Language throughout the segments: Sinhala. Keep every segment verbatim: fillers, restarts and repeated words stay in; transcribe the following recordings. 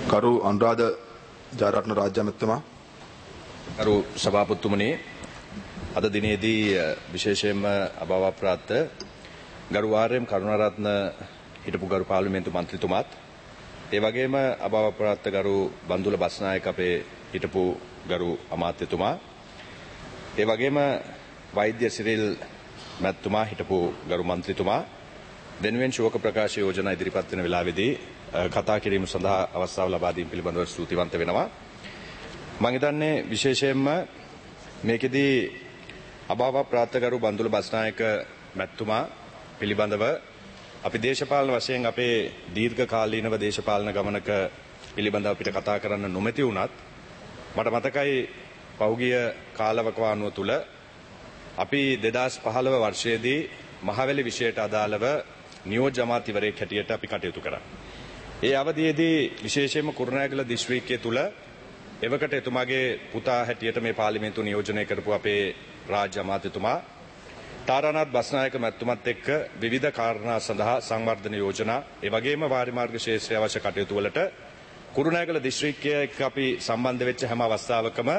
කරු අනුරාධ ජයරත්න රාජ්‍ය ඇමතිතුමා. කරු සභාපතිතුමනි, අද දිනේදී විශේෂයෙන්ම අභාවප්‍රාප්ත ගරු ආර්.එම්. කරුණාරත්න හිටපු ගරු පාර්ලිමේන්තු මන්ත්‍රීතුමාත්, ඒ වගේම අභාවප්‍රාප්ත ගරු බන්දුල බස්නායක අපේ හිටපු ගරු අමාත්‍යතුමා, ඒ වගේම වෛද්‍ය සිරිල් මැතිතුමා හිටපු ගරු මන්ත්‍රීතුමා වෙනුවෙන් ශෝක ප්‍රකාශ යෝජනා ඉදිරිපත් වෙන වෙලාවේදී කතා කිරීම සඳහා අවස්ථාව ලබා දීම පිළිබඳව ස්තුතිවන්ත වෙනවා. මම හිතන්නේ විශේෂයෙන්ම මේකෙදී අභාවප්‍රාප්ත ගරු බන්දුල බස්නායක මැතිතුමා පිළිබඳව අපි දේශපාලන වශයෙන් අපේ දීර්ඝ කාලීනව දේශපාලන ගමනක පිළිබඳව අපිට කතා කරන්න නොමැති වුණත් මට මතකයි පහුගිය කාලවකවානුව තුල අපි දෙදාස් පහළොව වර්ෂයේදී මහවැලි විෂයට අදාළව නියෝජ්‍ය අමාත්‍යවරයෙක් හැටියට අපි කටයුතු කරා. ඒ අවධියේදී විශේෂයෙන්ම කුරුණෑගල දිස්ත්‍රික්කය තුල එවකට එතුමාගේ පුතා හැටියට මේ පාර්ලිමේන්තුව නියෝජනය කරපු අපේ රාජ්‍ය අමාත්‍යතුමා තාරානාත් බස්නායක මැතිතුමත් එක්ක විවිධ කාරණා සඳහා සංවර්ධන යෝජනා, ඒ වගේම වාරි මාර්ග ක්ෂේත්‍රයේ අවශ්‍ය කටයුතු වලට කුරුණෑගල දිස්ත්‍රික්කය එක්ක අපි සම්බන්ධ වෙච්ච හැම අවස්ථාවකම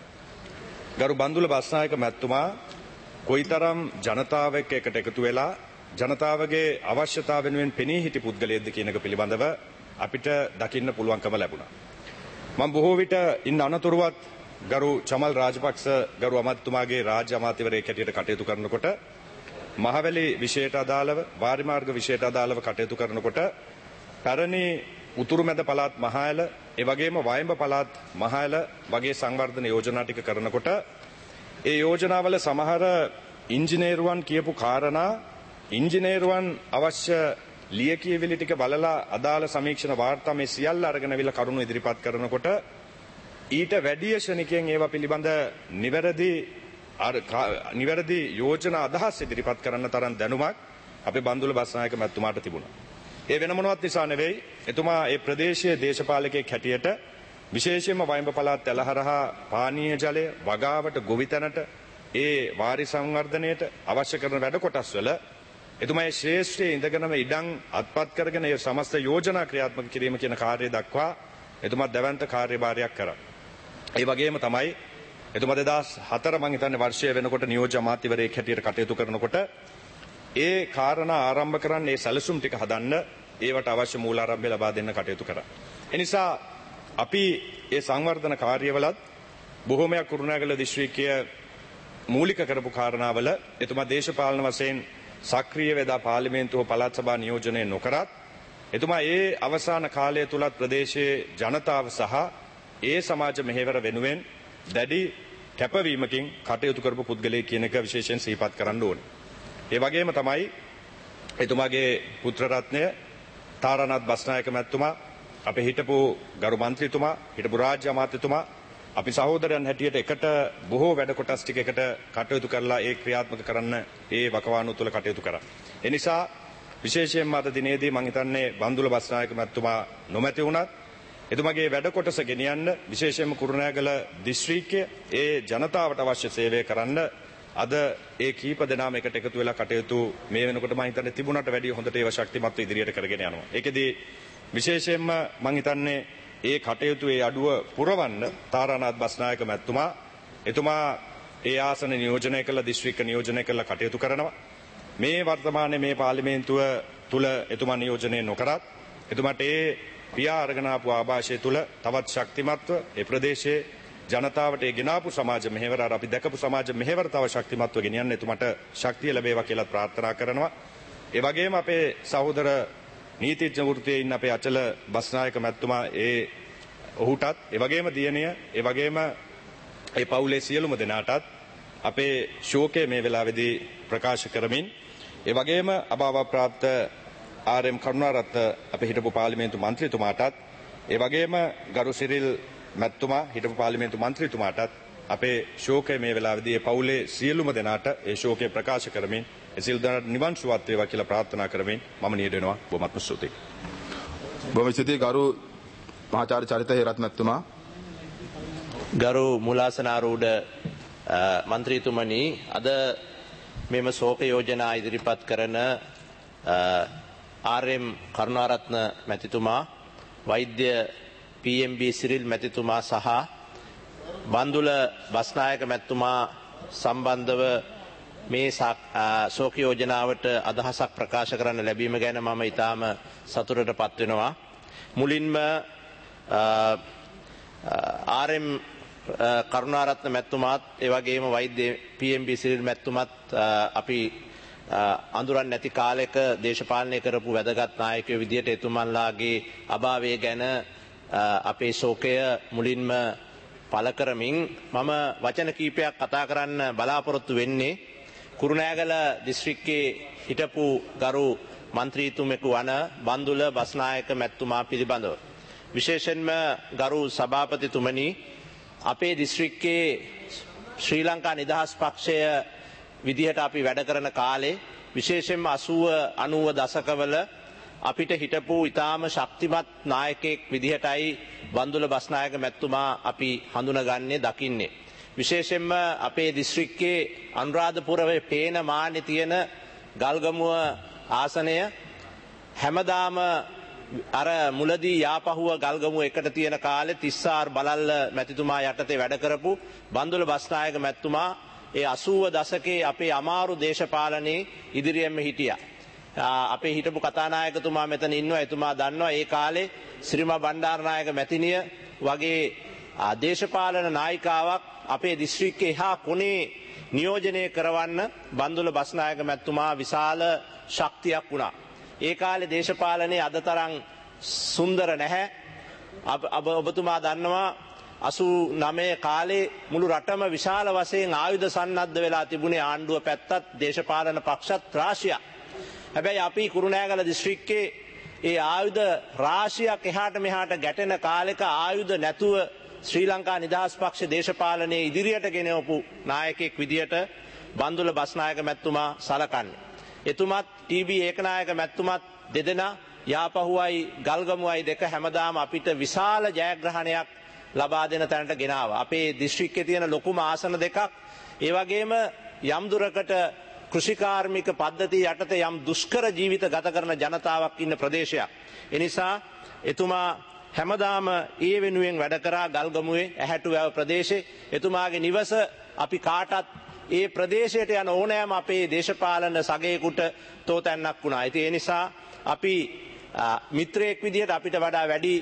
ගරු බන්දුල බස්නායක මැතිතුමා කොයිතරම් ජනතාව එක්ක එකට එකතු වෙලා ජනතාවගේ අවශ්‍යතාව වෙනුවෙන් පෙනී හිටි පුද්ගලයෙක්ද කියන එක පිළිබඳව අපිට දකින්න පුළුවන්කම ලැබුණා. මම බොහෝ විට ඉන්න අනතුරුවත් ගරු චමල් රාජපක්ෂ ගරු අමාත්‍යතුමාගේ රාජ්‍ය අමාත්‍යවරයෙක් හැටියට කටයුතු කරනකොට මහවැලි විෂයට අදාළව වාරි මාර්ග විෂයට අදාළව කටයුතු කරනකොට පැරණි උතුරුමැද පළාත් මහඇල, ඒ වගේම වයඹ පළාත් මහඇල වගේ සංවර්ධන යෝජනා ටික කරනකොට ඒ යෝජනාවල සමහර ඉංජිනේරුවන් කියපු කාරණා ඉංජිනේරුවන් අවශ්‍ය ලියකියවිලි ටික බලලා අදාළ සමීක්ෂණ වාර්තා මේ සියල්ල අරගෙන අවිල කරුණු ඉදිරිපත් කරනකොට ඊට වැඩි ශනිකයෙන් ඒවා පිළිබඳ නිවැරදි නිවැරදි යෝජනා අදහස් ඉදිරිපත් කරන්න තරම් දැනුමක් අපේ බන්දුල බස්නායක මැතිතුමාට තිබුණා. ඒ වෙන මොනවත් නිසා නෙවෙයි, එතුමා ඒ ප්‍රදේශයේ දේශපාලකයෙක් හැටියට විශේෂයෙන්ම වයඹ පළාත් ඇලහරහා පානීය ජලය වගාවට ගොවිතැනට ඒ වාරි සංවර්ධනයට අවශ්‍ය කරන වැඩ කොටස් වල එතුමා ඒ ශ්‍රේෂ්ඨයේ ඉඳගෙනම ඉඩම් අත්පත් කරගෙන ඒ සමස්ත යෝජනා ක්‍රියාත්මක කිරීම කියන කාර්යය දක්වා එතුමා දැවැන්ත කාර්යභාරයක් කරා. ඒ වගේම තමයි එතුමා දෙදාස් හතර මං හිතන්නේ වර්ෂය වෙනකොට නියෝජ්‍ය අමාත්‍යවරයෙක් හැටියට කටයුතු කරනකොට ඒ කාරණා ආරම්භ කරන්න, ඒ සැලසුම් ටික හදන්න, ඒවට අවශ්‍ය මූලාරම්භය ලබා දෙන්න කටයුතු කරා. ඒ නිසා අපි ඒ සංවර්ධන කාර්යවලත් බොහෝමයක් කුරුණෑගල දිස්ත්‍රික්කය මූලික කරපු කාරණාවල එතුමා දේශපාලන වශයෙන් සක්‍රීය වෙදා පාර්ලිමේන්තුව පළාත් සභා නියෝජනය නොකරත් එතුමා ඒ අවසාන කාලය තුලත් ප්‍රදේශයේ ජනතාව සහ ඒ සමාජ මෙහෙවර වෙනුවෙන් දැඩි කැපවීමකින් කටයුතු කරපු පුද්ගලයෙක් කියන එක විශේෂයෙන් සිහිපත් කරන්න ඕනේ. ඒ වගේම තමයි එතුමාගේ පුත්‍ර රත්නය තාරානාත් බස්නායක මැතිතුමා, අපේ හිටපු ගරු මන්ත්‍රීතුමා, හිටපු රාජ්‍ය අමාත්‍යතුමා, අපි සහෝදරයන් හැටියට එකට බොහෝ වැඩ කොටස් ටික එකට කටයුතු කරලා ඒ ක්‍රියාත්මක කරන්න ඒ වකවානුව තුළ කටයුතු කරා. ඒ නිසා විශේෂයෙන්ම අද දිනේදී මම හිතන්නේ බන්දුල බස්නායක මැතිතුමා නොමැති වුණත් එතුමාගේ වැඩ කොටස ගෙනියන්න, විශේෂයෙන්ම කුරුණෑගල දිස්ත්‍රික්කයේ ඒ ජනතාවට අවශ්‍ය සේවය කරන්න අද ඒ කීප දෙනාම එකට එකතු වෙලා කටයුතු මේ වෙනකොට මම හිතන්නේ තිබුණට වැඩිය හොඳට ඒව ශක්තිමත්ව ඉදිරියට කරගෙන යනවා. ඒකෙදී විශේෂයෙන්ම මම හිතන්නේ ඒ කටයුතු ඒ අඩුව පුරවන්න තාරානාත් බස්නායක මැතිතුමා එතුමා ඒ ආසන නියෝජනය කළ දිස්ත්‍රික්ක නියෝජනය කළ කටයුතු කරනවා. මේ වර්තමානයේ මේ පාර්ලිමේන්තුව තුල එතුමා නියෝජනය නොකරත් එතුමාට ඒ පියා අරගෙන ආපු ආభాෂය තුල තවත් ශක්තිමත්ව ඒ ප්‍රදේශයේ ජනතාවට ඒ ගෙනාපු සමාජ මෙහෙවර අපි දැකපු සමාජ මෙහෙවර තව ශක්තිමත්ව ගෙනියන්න එතුමාට ශක්තිය ලැබේවා කියලා ප්‍රාර්ථනා කරනවා. ඒ වගේම අපේ සහෝදර නීතිඥ වෘත්තියේ ඉන්න අපේ අචල බස්නායක මැතිතුමා ඒ ඔහුටත්, ඒ වගේම දියණිය, ඒ වගේම ඒ පවුලේ සියලුම දෙනාටත් අපේ ශෝකය මේ වෙලාවේදී ප්‍රකාශ කරමින්, ඒ වගේම අභාවප්‍රාප්ත ආර්.එම්. කරුණාරත්න අපේ හිටපු පාර්ලිමේන්තු මන්ත්‍රීතුමාටත්, ඒ වගේම ගරු සිරිල් මැතිතුමා හිටපු පාර්ලිමේන්තු මන්ත්‍රීතුමාටත් අපේ ශෝකය මේ වෙලාවේදී ඒ පවුලේ සියලුම දෙනාට ඒ ශෝකය ප්‍රකාශ කරමින් එසිල් දනට නිවන් සුවත් වේවා කියලා ප්‍රාර්ථනා කරමින් මම නියද වෙනවා. බොහොමත්ම ස්තුතියි. බොහොම ස්තුතියි ගරු මහාචාර්ය චරිත හේරත් මැතිතුමා. ගරු මුලාසනාරූඪ මන්ත්‍රීතුමනි, අද මෙම ශෝක යෝජනා ඉදිරිපත් කරන ආර්.එම්. කරුණාරත්න මැතිතුමා, වෛද්‍ය පී එම් බී සිරිල් මැතිතුමා සහ බන්දුල බස්නායක මැතිතුමා සම්බන්ධව මේ ශෝක යෝජනාවට අදහසක් ප්‍රකාශ කරන්න ලැබීම ගැන මම ඉතාම සතුටට පත් වෙනවා. මුලින්ම ආර් එම් කරුණාරත්න මැතිතුමාත් ඒ වගේම වෛද්‍ය පී එම් බී සිරිල් මැතිතුමත් අපි අඳුරන් නැති කාලයක දේශපාලනය කරපු වැදගත් නායකයෝ විදියට එතුමන්ලාගේ අභාවය ගැන අපේ ශෝකය මුලින්ම පළ කරමින් මම වචන කීපයක් කතා කරන්න බලාපොරොත්තු වෙන්නේ කුරුණෑගල දිස්ත්‍රික්කයේ හිටපු ගරු මන්ත්‍රීතුමෙකු වන බන්දුල බස්නායක මැතිතුමා පිළිබඳව. විශේෂයෙන්ම ගරු සභාපතිතුමනි, අපේ දිස්ත්‍රික්කයේ ශ්‍රී ලංකා නිදහස් පක්ෂය විදිහට අපි වැඩ කරන කාලේ විශේෂයෙන්ම අසූව අනූව දශකවල අපිට හිටපු ඉතාම ශක්තිමත් නායකයෙක් විදිහටයි බන්දුල බස්නායක මැතිතුමා අපි හඳුනගන්නේ දකින්නේ. විශේෂයෙන්ම අපේ දිස්ත්‍රික්කයේ අනුරාධපුරයේ පේන මාන්නේ තියෙන ගල්ගමුව ආසනය හැමදාම අර මුලදී යාපහුව ගල්ගමුව එකට තියෙන කාලේ තිස්සාර් බලල්ල මැතිතුමා යටතේ වැඩ කරපු බන්දුල බස්නායක මැතිතුමා ඒ අසූව දශකයේ අපේ අමාරු දේශපාලනයේ ඉදිරියෙන්ම හිටියා. අපේ හිටපු කතානායකතුමා මෙතන ඉන්නවා. එතුමා දන්නවා ඒ කාලේ ශ්‍රීමා බණ්ඩාරනායක මැතිණිය වගේ දේශපාලන නායිකාවක් අපේ දිස්ත්‍රික්කේ එහා කොනේ නියෝජනය කරවන්න බන්දුල බස්නායක මැතිතුමා විශාල ශක්තියක් වුණා. ඒ කාලේ දේශපාලනයේ අද තරම් සුන්දර නැහැ. ඔබතුමා දන්නවා අසූ නවය කාලේ මුළු රටම විශාල වශයෙන් ආයුධ සන්නද්ධ වෙලා තිබුණේ ආණ්ඩුව පැත්තත් දේශපාලන පක්ෂත් රාශියක්. හැබැයි අපි කුරුණෑගල දිස්ත්‍රික්කේ ඒ ආයුධ රාශියක් එහාට මෙහාට ගැටෙන කාලෙක ආයුධ නැතුව ශ්‍රී ලංකා නිදහස් පක්ෂ දේශපාලනයේ ඉදිරියට ගෙනවපු නායකයෙක් විදියට බන්දුල බස්නායක මැතිතුමා සලකන්නේ. එතුමත් ටී බී ඒකනායක මැතිතුමත් දෙදෙනා යාපහුවයි ගල්ගමුවයි දෙක හැමදාම අපිට විශාල ජයග්‍රහණයක් ලබා දෙන තැනට ගෙනාවා. අපේ දිස්ත්‍රික්කයේ තියෙන ලොකුම ආසන දෙකක්, ඒ වගේම යම් දුරකට කෘෂිකාර්මික පද්ධතිය යටතේ යම් දුෂ්කර ජීවිත ගත කරන ජනතාවක් ඉන්න ප්‍රදේශයක්. එනිසා එතුමා හැමදාම ඒ වෙනුවෙන් වැඩ කරා ගල්ගමුවේ ඇහැටුවැව ප්‍රදේශේ. එතුමාගේ නිවස අපි කාටත් ඒ ප්‍රදේශයට යන ඕනෑම අපේ දේශපාලන සගයෙකුට තෝතැන්නක් වුණා. ඉතින් ඒ නිසා අපි මිත්‍රයෙක් විදිහට අපිට වඩා වැඩි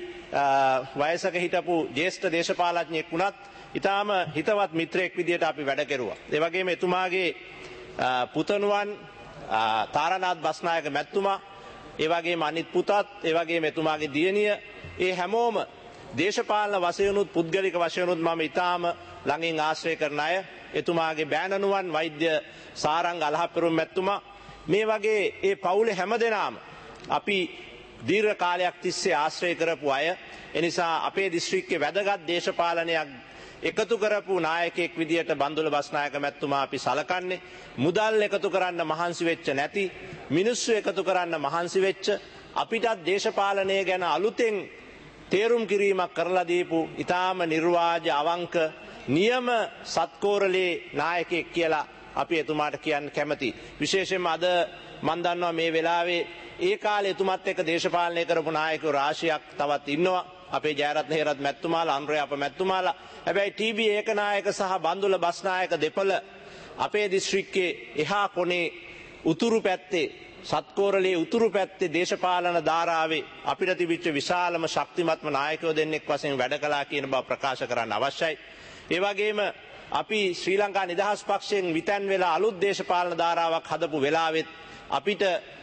වයසක හිටපු ජ්‍යෙෂ්ඨ දේශපාලඥයෙක් වුණත් ඊටාම හිතවත් මිත්‍රයෙක් විදිහට අපි වැඩ කෙරුවා. ඒ වගේම එතුමාගේ පුතණුවන් තාරානාත් බස්නායක මැතිතුමා, ඒ වගේම අනිත් පුතත්, ඒ වගේම එතුමාගේ දියණිය, ඒ හැමෝම දේශපාලන වශයෙන්ුත් පුද්ගලික වශයෙන්ුත් මම ඊටාම ළඟින් ආශ්‍රය කරන අය. එතුමාගේ බෑණනුවන් වෛද්‍ය සාරංග අලහප්පරුම් මැතිතුමා, මේ වගේ ඒ පවුලේ හැමදෙනාම අපි දීර්ඝ කාලයක් තිස්සේ ආශ්‍රය කරපු අය. එනිසා අපේ දිස්ත්‍රික්කයේ වැදගත් දේශපාලනයක් එකතු කරපු නායකයෙක් විදියට බන්දුල බස්නායක මැතිතුමා අපි සලකන්නේ. මුදල් එකතු කරන්න මහන්සි වෙච්ච නැති, මිනිස්සු එකතු කරන්න මහන්සි වෙච්ච, අපිටත් දේශපාලනය ගැන අලුතෙන් තේරුම් කිරීමක් කරලා දීපු ඊටාම නිර්වාජ අවංක නියම සත්කෝරලේ නායකයෙක් කියලා අපි එතුමාට කියන්න කැමතියි. විශේෂයෙන්ම අද මම දන්නවා මේ වෙලාවේ ඒ කාලේ එතුමත් එක්ක දේශපාලනය කරපු නායකයෝ රාශියක් තවත් ඉන්නවා. අපේ ජයරත්න හේරත් මැතිතුමාලා, අනුරේ අප මැතිතුමාලා. හැබැයි ටී බී ඒකනායක සහ බන්දුල බස්නායක දෙපළ අපේ දිස්ත්‍රික්කයේ එහා කොනේ උතුරු පැත්තේ සත්කෝරලේ උතුරු පැත්තේ දේශපාලන ධාරාවේ අපිට තිබිච්ච විශාලම ශක්තිමත්ම නායකයෝ දෙන්නෙක් වශයෙන් වැඩ කළා කියන බව ප්‍රකාශ කරන්න අවශ්‍යයි. ඒ වගේම අපි ශ්‍රී ලංකා නිදහස් පක්ෂයෙන් විතැන් වෙලා අලුත් දේශපාලන ධාරාවක් හදපු වෙලාවෙත් අපිට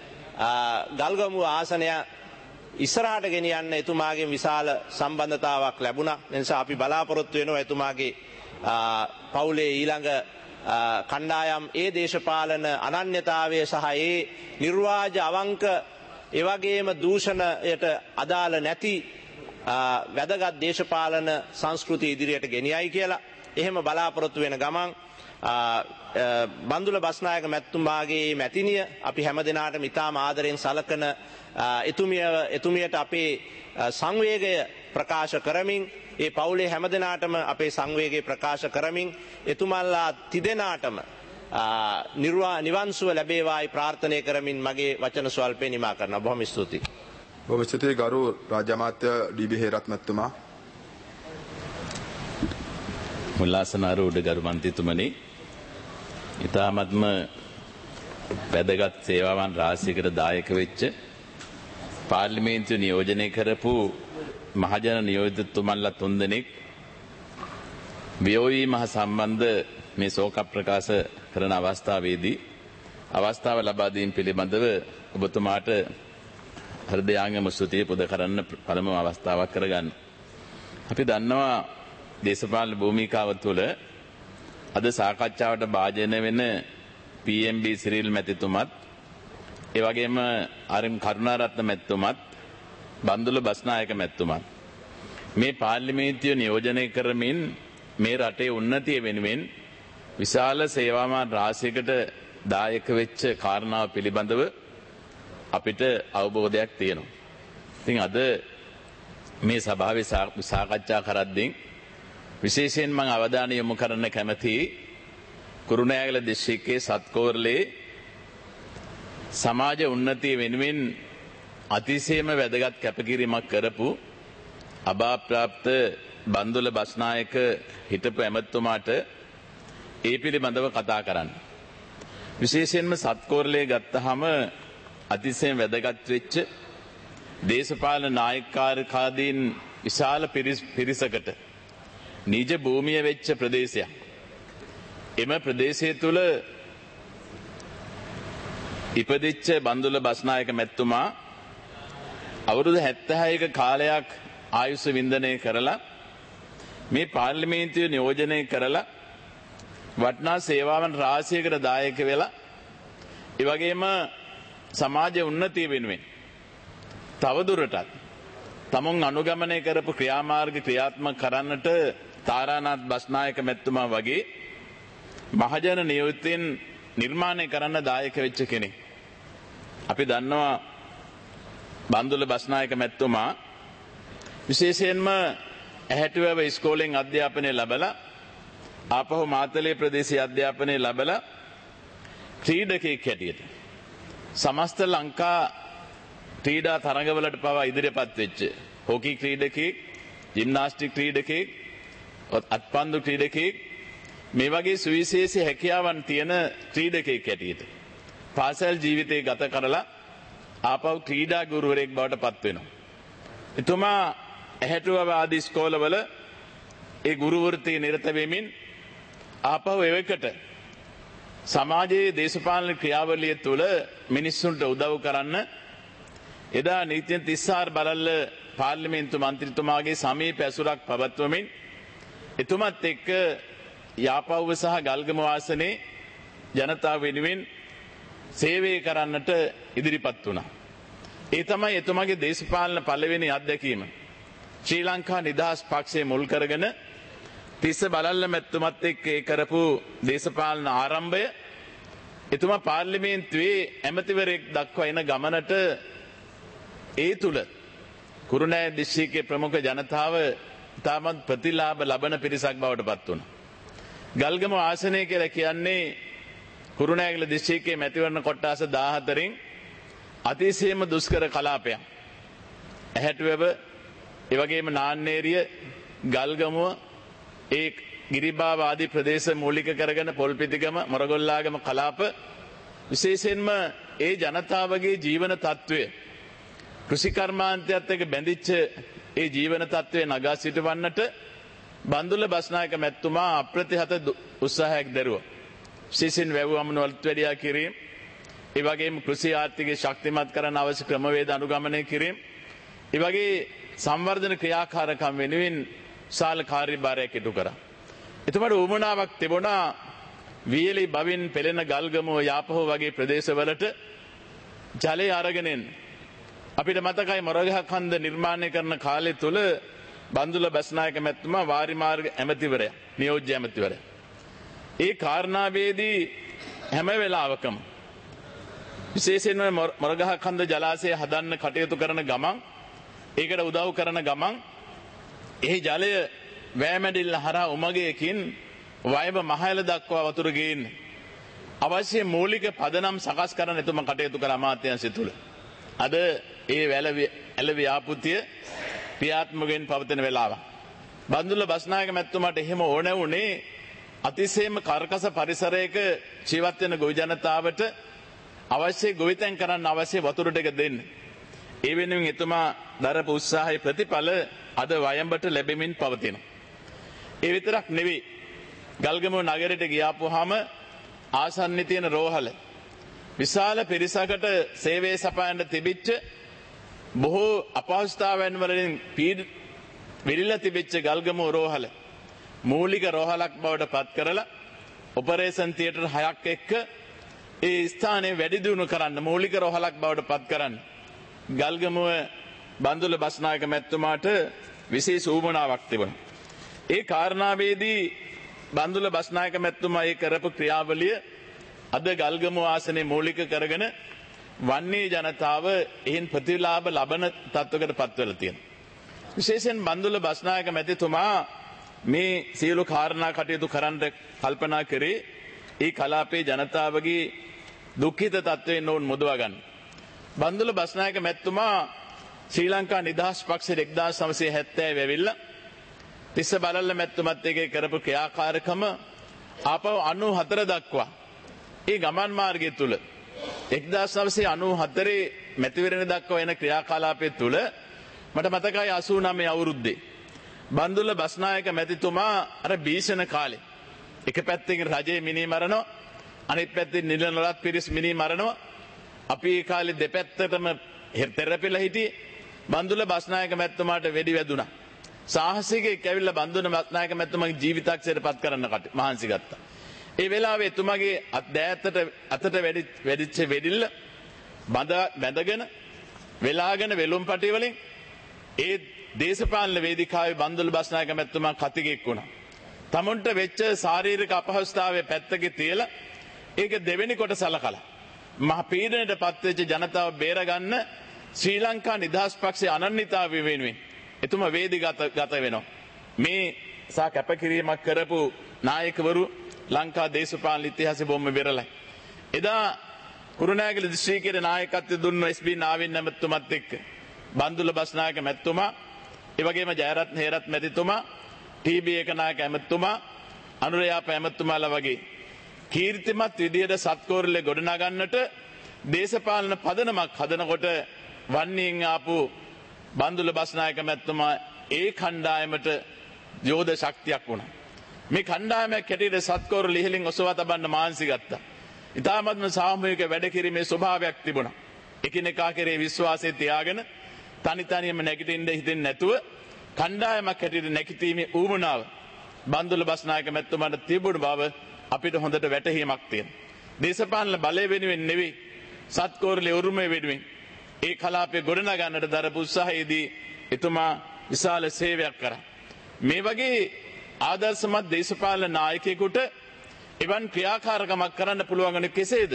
ගල්ගමුව ආසනය ඉස්සරහට ගෙනියන්න එතුමාගෙන් විශාල සම්බන්ධතාවක් ලැබුණා. ඒ නිසා අපි බලාපොරොත්තු වෙනවා එතුමාගේ පවුලේ ඊළඟ කණ්ඩායම් ඒ දේශපාලන අනන්‍යතාවය සහ ඒ නිර්වාජ අවංක ඒ වගේම දූෂණයට අදාළ නැති වැදගත් දේශපාලන සංස්කෘතිය ඉදිරියට ගෙනියයි කියලා. එහෙම බලාපොරොත්තු වෙන ගමන් බන්දුල බස්නායක මැතිතුමාගේ මැතිණිය අපි හැමදෙනාටම ඉතාම ආදරෙන් සලකන එතුමිය එතුමියට අපේ සංවේගය ප්‍රකාශ කරමින්, ඒ පවුලේ හැමදෙනාටම අපේ සංවේගය ප්‍රකාශ කරමින් එතුමන්ලා තිදෙනාටම නිවන් සුව ලැබේවායි ප්‍රාර්ථනා කරමින් මගේ වචන ස්වල්පේ නිමා කරනවා. බොහොම ස්තුතියි. බොහොම ස්තුතියි ගරු රාජ්‍ය අමාත්‍ය ඩී බී හේරත් මැතිතුමා. මුල්ලාසනාරූඪ ගරු මන්ත්‍රීතුමනි, ඉතාමත්ම වැදගත් සේවාවන් රාශියකට දායක වෙච්ච පාර්ලිමේන්තුව නියෝජනය කරපු මහජන නියෝජිතතුමන්ලා තුන්දෙනෙක් වියෝවීම හා සම්බන්ධ මේ ශෝක ප්‍රකාශ කරන අවස්ථාවේදී අවස්ථාව ලබා දීම පිළිබඳව ඔබතුමාට හෘදයාංගම ස්තුතිය පුද කරන්න පළමු අවස්ථාවක් කරගන්න. අපි දන්නවා දේශපාලන භූමිකාව තුළ අද සාකච්ඡාවට භාජනය වෙන පී එම් බී සිරිල් මැතිතුමත්, ඒ වගේම ආර් එම් කරුණාරත්න මැතිතුමත්, බන්දුල බස්නායක මැතිතුමත් මේ පාර්ලිමේන්තුව නියෝජනය කරමින් මේ රටේ උන්නතිය වෙනුවෙන් විශාල සේවාමාන රාශියකට දායක වෙච්ච කාරණාව පිළිබඳව අපිට අවබෝධයක් තියෙනවා. ඉතින් අද මේ සභාවේ සාකච්ඡා කරද්දී විශේෂයෙන් මම අවධානය යොමු කරන්න කැමතියි කුරුණෑගල දිස්ත්‍රික්කයේ සත්කෝරළේ සමාජ උන්නතිය වෙනුවෙන් අතිශයම වැදගත් කැපකිරීමක් කරපු අභාප්‍රාප්ත බන්දුල බස්නායක හිටපු ඇමතිතුමාට ඒ පිළිබඳව කතා කරන්න. විශේෂයෙන්ම සත්කෝරළේ ගත්තහම අතිශයින් වැදගත් වෙච්ච දේශපාලන නායකාරකාදීන් විශාල පිරිසකට නිජ භූමිය වෙච්ච ප්‍රදේශයක්. එම ප්‍රදේශය තුළ ඉපදිච්ච බන්දුල බස්නායක මැතිතුමා අවුරුදු හැත්තෑහක කාලයක් ආයුෂ වින්දනය කරලා මේ පාර්ලිමේන්තුව නියෝජනය කරලා වටිනා සේවාවන් රාශියකට දායක වෙලා ඒ වගේම සමාජ උන්නතිය වෙනුවෙන් තවදුරටත් තමුන් අනුගමනය කරපු ක්‍රියාමාර්ග ක්‍රියාත්මක කරන්නට තාරානාත් බස්නායක මැතිතුමා වගේ මහජන නියෝජිතයින් නිර්මාණය කරන්න දායක වෙච්ච කෙනෙක්. අපි දන්නවා බන්දුල බස්නායක මැතිතුමා විශේෂයෙන්ම ඇහැටුවව ඉස්කෝලෙන් අධ්‍යාපනය ලැබලා ආපහු මාතලේ ප්‍රදේශයේ අධ්‍යාපනය ලැබලා ක්‍රීඩකයෙක් හැටියට සමස්ත ලංකා ක්‍රීඩා තරඟවලට පවා ඉදිරියපත් වෙච්ච හොකි ක්‍රීඩකයෙක්, ජිම්නාස්ටික් ක්‍රීඩකයෙක්, අත්පන්දු ක්‍රීඩකයෙක් මේ වගේ සුවිශේෂී හැකියාවන් තියෙන ක්‍රීඩකයෙක් හැටියට පාසල් ජීවිතේ ගත කරලා ආපහු ක්‍රීඩා ගුරුවරයෙක් බවට පත් වෙනවා. එතුමා ඇහැටුවව ආදී ඉස්කෝලවල ඒ ගුරු වෘත්තියේ නිරත වෙමින් ආපහු එවකට සමාජයේ දේශපාලන ක්‍රියාවලිය තුළ මිනිස්සුන්ට උදව් කරන්න එදා නීතිය තිස් ආර් බලල්ල පාර්ලිමේන්තු මන්ත්‍රීතුමාගේ සමීප ඇසුරක් පවත්වමින් එතුමත් එක්ක යාපව්ව සහ ගල්ගම වාසනේ ජනතාව වෙනුවෙන් සේවය කරන්නට ඉදිරිපත් වුණා. ඒ තමයි එතුමාගේ දේශපාලන පළවෙනි අත්දැකීම. ශ්‍රී ලංකා නිදහස් පක්ෂය මුල් කරගෙන තිස්ස බලල්ල මැතිතුමත් එක්ක ඒ කරපු දේශපාලන ආරම්භය එතුමා පාර්ලිමේන්තුවේ ඇමතිවරයෙක් දක්වා එන ගමනට ඒ තුල කුරුණෑගල දිස්ත්‍රික්කයේ ප්‍රමුඛ ජනතාව තාමත් ප්‍රතිලාභ ලබන පිරිසක් බවට පත් වුණා. ගල්ගම ආසනය කියලා කියන්නේ කුරුණෑගල දිස්ත්‍රික්කයේ මැතිවරණ කොට්ටාස දාහතරෙන් අතිශයම දුෂ්කර කලාපයක්. ඇහැටුවව, ඒ වගේම නාන්නේරිය, ගල්ගමුව, ඒ ගිරිබාව ආදී ප්‍රදේශ මූලික කරගෙන පොල්පිටිගම, මොරගොල්ලාගම කලාප විශේෂයෙන්ම ඒ ජනතාවගේ ජීවන තත්ත්වය කෘෂිකර්මාන්තයත් එක්ක බැඳිච්ච ඒ ජීවන තත්ත්වය නගා සිටවන්නට බන්දුල බස්නායක මැතිතුමා අප්‍රතිහත උත්සාහයක් දැරුවා. විශේෂයෙන් වැව් අමනුවලට වැඩියා කිරීම, ඒ වගේම කෘෂි ආර්ථිකය ශක්තිමත් කරන්න අවශ්‍ය ක්‍රමවේද අනුගමනය කිරීම, ඒ වගේ සංවර්ධන ක්‍රියාකාරකම් වෙනුවෙන් විශාල කාර්යභාරයක් ඉටු කරා. එතුමාට උවමනාවක් තිබුණා වියලි බවින් පෙළෙන ගල්ගමුව යාපහුව වගේ ප්‍රදේශවලට ජලය අරගෙන එන්න. අපිට මතකයි මොරගහ කන්ද නිර්මාණය කරන කාලය තුල බන්දුල බස්නායක මැතිතුමා වාරිමාර්ග ඇමතිවරයා, නියෝජ්‍ය ඇමතිවරයා. ඒ කාරණාවේදී හැම වෙලාවකම විශේෂයෙන්ම මොරගහ කන්ද ජලාශය හදන්න කටයුතු කරන ගමන්, ඒකට උදව් කරන ගමන් එහි ජලය වෑමැඩිල්ල හරහා උමගයකින් වයඹ මහයල දක්වා වතුර ගේන්න අවශ්‍ය මූලික පදනම් සකස් කරන්න එතුමා කටයුතු කළ අමාත්‍යාංශය තුල. අද ඒ වැල ඇල ව්‍යාපෘතිය ක්‍රියාත්මකයෙන් පවතින වෙලාව. බන්දුල බස්නායක මැතිතුමාට එහෙම ඕන වුණේ අතිශයම කර්කස පරිසරයක ජීවත් වෙන ගොවි ජනතාවට අවශ්‍ය ගොවිතැන් කරන්න අවශ්‍ය වතුර ටික දෙන්න. ඒ වෙනුවෙන් එතුමා දරපු උත්සාහයේ ප්‍රතිඵල අද වයඹට ලැබෙමින් පවතිනවා. ඒ විතරක් නෙවෙයි. ගල්ගමුව නගරයට ගියාපුවාම ආසන්නයේ තියෙන රෝහල විශාල පිරිසකට සේවය සපයන්න තිබිච්ච බොහෝ අපහසුතාවයන් වලින් පීඩ විරිලා තිබිච්ච ගල්ගමුව රෝහල මූලික රෝහලක් බවට පත් කරලා ඔපරේෂන් තියටර් හයක් එක්ක ඒ ස්ථානයේ වැඩි දියුණු කරන්න මූලික රෝහලක් බවට පත් කරන්න ගල්ගමුව බන්දුල බස්නායක මැතිතුමාට විශේෂ උවමනාවක් තිබුණා. ඒ කාරණාවේදී බන්දුල බස්නායක මැතිතුමා ඒ කරපු ක්‍රියාවලිය අද ගල්ගමුව ආසනයේ මූලික කරගෙන වන්නේ ජනතාව එයින් ප්‍රතිලාභ ලබන තත්වයකට පත් වෙලා තියෙනවා. විශේෂයෙන් බන්දුල බස්නායක මැතිතුමා මේ සියලු කාරණා කටයුතු කරන්න කල්පනා කරේ ඒ කලාපයේ ජනතාවගේ දුක්ඛිත තත්වයෙන් නොවුන් මුදවා ගන්න. බන්දුල බස්නායක මැතිතුමා ශ්‍රී ලංකා නිදහස් පක්ෂයේ එක්දාස් නවසිය හැත්තෑ ඇවිල්ලා තිස්ස බලල්ල මැතිතුමත් එක්ක කරපු ක්‍රියාකාරකම ආපහු අනූ හතර දක්වා ඒ ගමන් මාර්ගය තුල එක්දාස් නවසිය අනූ හතරේ මැතිවරණ දක්වා එන ක්‍රියාකලාපය තුල මට මතකයි අසූ නවය අවුරුද්දේ බන්දුල බස්නායක මැතිතුමා අර භීෂණ කාලේ එක පැත්තකින් රජයේ මිනී මරනවා අනිත් පැත්තෙන් නිල නොරත් පිරිස් මිනී මරනවා අපි ඒ කාලේ දෙපැත්තටම තෙරපිලා හිටියේ බන්දුල බස්නායක මැතිතුමාට වෙඩි වැදුනා සාහසිකයෙක් ඇවිල්ලා බන්දුල බස්නායක මැතිතුමාගේ ජීවිතක්ෂයට පත් කරන්න කට මහන්සි ගත්තා. ඒ වෙලාවේ එතුමාගේ අත් දෑතට අතට වැඩි වැඩිච්ච වෙඩිල්ල බඳ බැඳගෙන වෙලාගෙන වෙලුම් පටි වලින් ඒ දේශපාලන වේදිකාවේ බන්දුල බස්නායක මැතිතුමා කතිගෙක් වුණා. තමුන්ට වෙච්ච ශාරීරික අපහසුතාවය පැත්තක තියලා ඒක දෙවෙනි කොට සලකලා මහ පීඩනයට පත්වෙච්ච ජනතාව බේරගන්න ශ්‍රී ලංකා නිදහස් පක්ෂයේ අනන්‍යතාවය වෙනුවෙන් එතුමා වේදිගත ගත වෙනවා. මේ සා කැපකිරීමක් කරපු නායකවරු ලංකා දේශපාලන ඉතිහාසයේ බොම්ම විරලයි. එදා කුරුණෑගල දිස්ත්‍රික්කයේ නායකත්වය දුන්න එස් බී නාවින් මැතිතුමත් එක්ක බන්දුල බස්නායක මැතිතුමා, ඒ වගේම ජයරත්න හේරත් මැතිතුමා, ටී බී ඒකනායක මැතිතුමා, අනුරයාප මැතිතුමාලා වගේ කීර්තිමත් විදියට සත්කෝරළේ ගොඩනගන්නට දේශපාලන පදනමක් හදනකොට වන්නේන් ආපු බන්දුල බස්නායක මැතිතුමා ඒ කණ්ඩායමට යෝධ ශක්තියක් වුණා. මේ කණ්ඩායමක් හැටියට සත්කෝරළ ඉහළින් ඔසවා තබන්න මාන්සි ගත්තා. ඉතාමත්ම සාමූහික වැඩ කිරීමේ ස්වභාවයක් තිබුණා. එකිනෙකා කෙරේ විශ්වාසය තියාගෙන තනි තනියම නැගිටින්න හිතෙන්නේ නැතුව කණ්ඩායමක් හැටියට නැගිටීමේ ඌමනාව බන්දුල බස්නායක මැතිතුමාට තිබුණු බව අපිට හොඳට වැටහීමක් තියෙනවා. දේශපාලන බලය වෙනුවෙන් නෙවෙයි සත්කෝරළේ උරුමය වෙනුවෙන් ඒ කලාපය ගොඩනගන්නට දරපු උත්සාහයේදී එතුමා විශාල සේවයක් කරා. මේ වගේ ආදර්ශමත් දේශපාලන නායකයෙකුට එවන් ක්‍රියාකාරකමක් කරන්න පුළුවන් වන්නේ කෙසේද?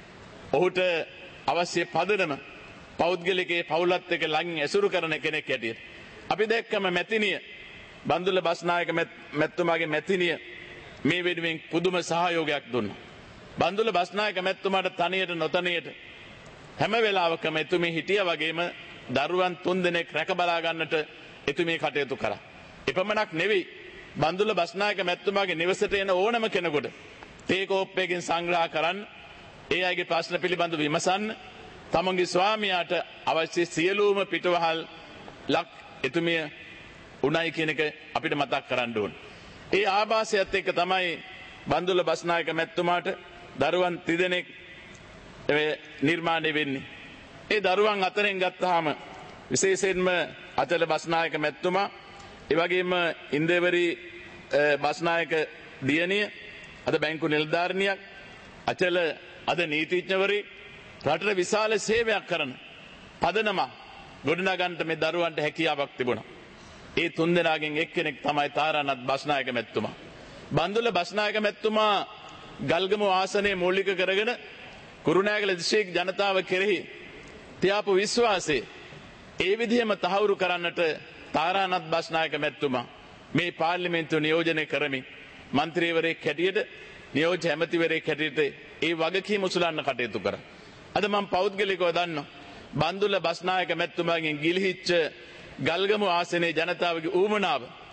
ඔහුට අවශ්‍ය පදනම පෞද්ගලිකයේ පවුලත් එක්ක ළඟින් ඇසුරු කරන කෙනෙක් හැටියට අපි දැක්කම මැතිනිය බන්දුල බස්නායක මැතිතුමාගේ මැතිනිය මේ වෙනුවෙන් පුදුම සහයෝගයක් දුන්නා. බන්දුල බස්නායක මැතිතුමාට තනියට නොතනියට හැම වෙලාවකම එතුමී හිටියා වගේම දරුවන් තුන් දෙනෙක් රැක බලා ගන්නට එතුමී කටයුතු කරා. එපමණක් නෙවෙයි බන්දුල බස්නායක මැතිතුමාගේ නිවසට එන ඕනම කෙනෙකුට තේ කෝප්පයකින් සංග්‍රහ කරන්න, ඒ අයගේ ප්‍රශ්න පිළිබඳව විමසන්න, තමන්ගේ ස්වාමියාට අවශ්‍ය සියලුම පිටවහල් ලක් එතුමිය උණයි කියන එක අපිට මතක් කරන්න ඕන. ඒ ආభాසයත් එක්ක තමයි බන්දුල බස්නායක මැතිතුමාට දරුවන් තිදෙනෙක් නිර්මාණය වෙන්නේ. ඒ දරුවන් අතරින් ගත්තාම විශේෂයෙන්ම අචල බස්නායක මැතිතුමා, ඒ වගේම ඉන්දේවරි බස්නායක දියණිය අද බැංකු නිලධාරිනියක්, අචල අද නීතිඥවරයෙක්, රටට විශාල සේවයක් කරන පදනම ගොඩනගන්නට මේ දරුවන්ට හැකියාවක් තිබුණා. ඒ තුන් දෙනාගෙන් එක්කෙනෙක් තමයි තාරානාත් බස්නායක මැතිතුමා. බන්දුල බස්නායක මැතිතුමා ගල්ගමුව ආසනයේ මූලික කරගෙන කුරුණෑගල දිස්ත්‍රික් ජනතාව කෙරෙහි තියාපු විශ්වාසය ඒ විදිහම තහවුරු කරන්නට තාරානාත් බස්නායක මැතිතුමා මේ පාර්ලිමේන්තුව නියෝජනය කරමින් මන්ත්‍රීවරයෙක් හැටියට, නියෝජ්‍ය ඇමතිවරයෙක් හැටියට ඒ වගකීම උසුලන්න කටයුතු කරා. අද මම පෞද්ගලිකව දන්නවා බන්දුල බස්නායක මැතිතුමාගෙන් ගිලිහිච්ච ගල්ගමුව ආසනයේ ජනතාවගේ ඌමනාව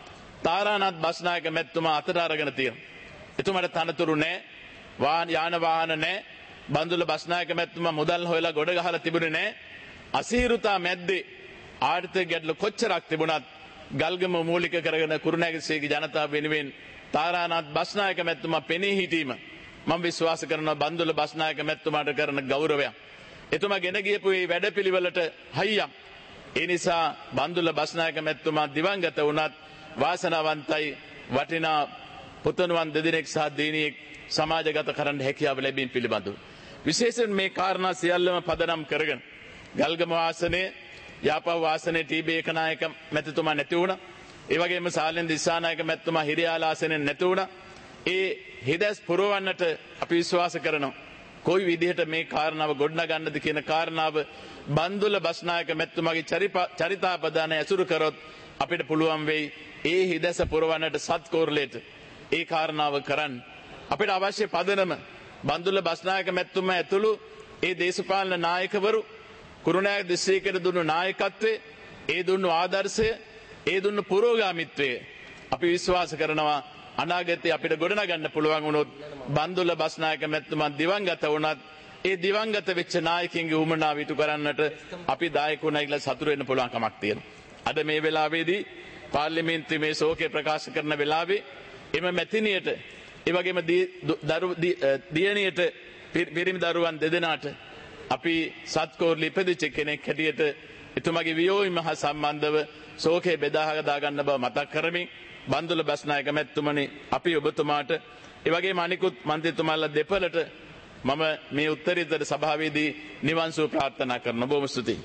තාරානාත් බස්නායක මැතිතුමා අතට අරගෙන තියෙනවා. එතුමාට තනතුරු නැහැ, වාහන යාන වාහන නැහැ. බන්දුල බස්නායක මැතිතුමා මුදල් හොයලා ගොඩ ගහලා තිබුණේ නැහැ. අසීරුතා මැද්දේ ආර්ථික ගැටලු කොච්චරක් තිබුණත් ගල්ගම මූලික කරගෙන කුරුණෑගලසේගේ ජනතාව වෙනුවෙන් තාරානාත් බස්නායක මැතිතුමා පෙනී සිටීම මම විශ්වාස කරනවා බන්දුල බස්නායක මැතිතුමාට කරන ගෞරවයක්. එතුමා ගෙන ගියපු මේ වැඩපිළිවෙලට හයියක්. ඒ නිසා බන්දුල බස්නායක මැතිතුමා දිවංගත වුණත් වාසනාවන්තයි, වටිනා පුතණුවන් දෙදෙනෙක් සහ දිනියෙක් සමාජගත කරන්න හැකියාව ලැබීම පිළිබඳව. විශේෂයෙන් මේ කාරණා සියල්ලම පදනම් කරගෙන ගල්ගම වාසනයේ යාපව වාසනයේ ටීබී ඒකනායක මැතිතුමා නැති වුණා. ඒ වගේම සාලෙන් දිසානායක මැතිතුමා හිරියාල ආසනයෙන් නැති වුණා. ඒ හිදස් පුරවන්නට අපි විශ්වාස කරනවා. කොයි විදිහට මේ කාරණාව ගොඩනගන්නද කියන කාරණාව බන්දුල බස්නායක මැතිතුමාගේ චරිතාපදානය ඇසුරු කරොත් අපිට පුළුවන් වෙයි ඒ හිදස පුරවන්නට සත්කෝරලයට ඒ කාරණාව කරන්න. අපිට අවශ්‍ය පදනම බන්දුල බස්නායක මැතිතුමා ඇතුළු ඒ දේශපාලන නායකවරු කුරුණෑගල දිස්ත්‍රික්කයට දුන්නු නායකත්වය, ඒ දුන්නු ආදර්ශය, ඒ දුන්නු පුරෝගාමිත්වය අපි විශ්වාස කරනවා අනාගතයේ අපිට ගොඩනගන්න පුළුවන් වුණොත් බන්දුල බස්නායක මැතිතුමා දිවංගත වුණත් ඒ දිවංගත වෙච්ච නායකයින්ගේ උමනාව ඉටු කරන්නට අපි දායක වුණා කියලා සතුටු වෙන්න පුළුවන් කමක් තියෙනවා. අද මේ වෙලාවේදී පාර්ලිමේන්තුවේ මේ ශෝකය ප්‍රකාශ කරන වෙලාවේ එම මැතිනියට ඒ වගේම දරු දියණියට පිරිමි දරුවන් දෙදෙනාට අපි සත්කෝරළේ ඉපදිච්ච කෙනෙක් හැටියට එතුමාගේ වියෝවීම හා සම්බන්ධව ශෝකේ බෙදා හදා ගන්න බව මතක් කරමින් බන්දුල බස්නායක මැතිතුමනි අපි ඔබතුමාට ඒ වගේම අනිකුත් මන්ත්‍රීතුමාලා දෙපළට මම මේ උත්තරීතර සභාවේදී නිවන් සුව ප්‍රාර්ථනා කරනවා. බොහොම ස්තුතියි.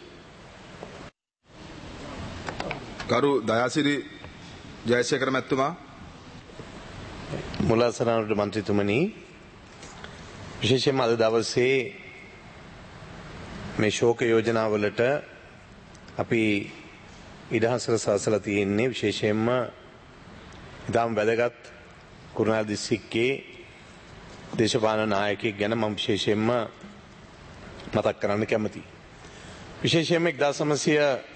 ගරු දයාසිරි ජයසේකර මැතිතුමා. මුලාසනාවට මන්ත්‍රීතුමනි, විශේෂයෙන්ම අද දවසේ මේ ශෝක යෝජනාවලට අපි ඉඩහසර සලසලා තියෙන්නේ විශේෂයෙන්ම ඉතාම වැදගත් කුරුණෑගල දිස්ත්‍රික්කයේ දේශපාලන නායකයෙක් ගැන මම විශේෂයෙන්ම මතක් කරන්න කැමතියි. විශේෂයෙන්ම එක්දාස් නවසිය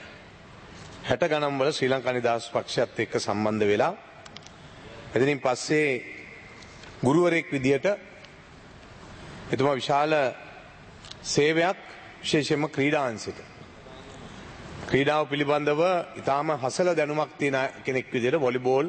හැට ගණන් වල ශ්‍රී ලංකා නිදහස් පක්ෂයත් එක්ක සම්බන්ධ වෙලා එතනින් පස්සේ ගුරුවරයෙක් විදියට එතුමා විශාල සේවයක් විශේෂයෙන්ම ක්‍රීඩා අංශයට ක්‍රීඩාව පිළිබඳව ඉතාම හසල දැනුමක් තියෙන කෙනෙක් විදියට වොලිබෝල්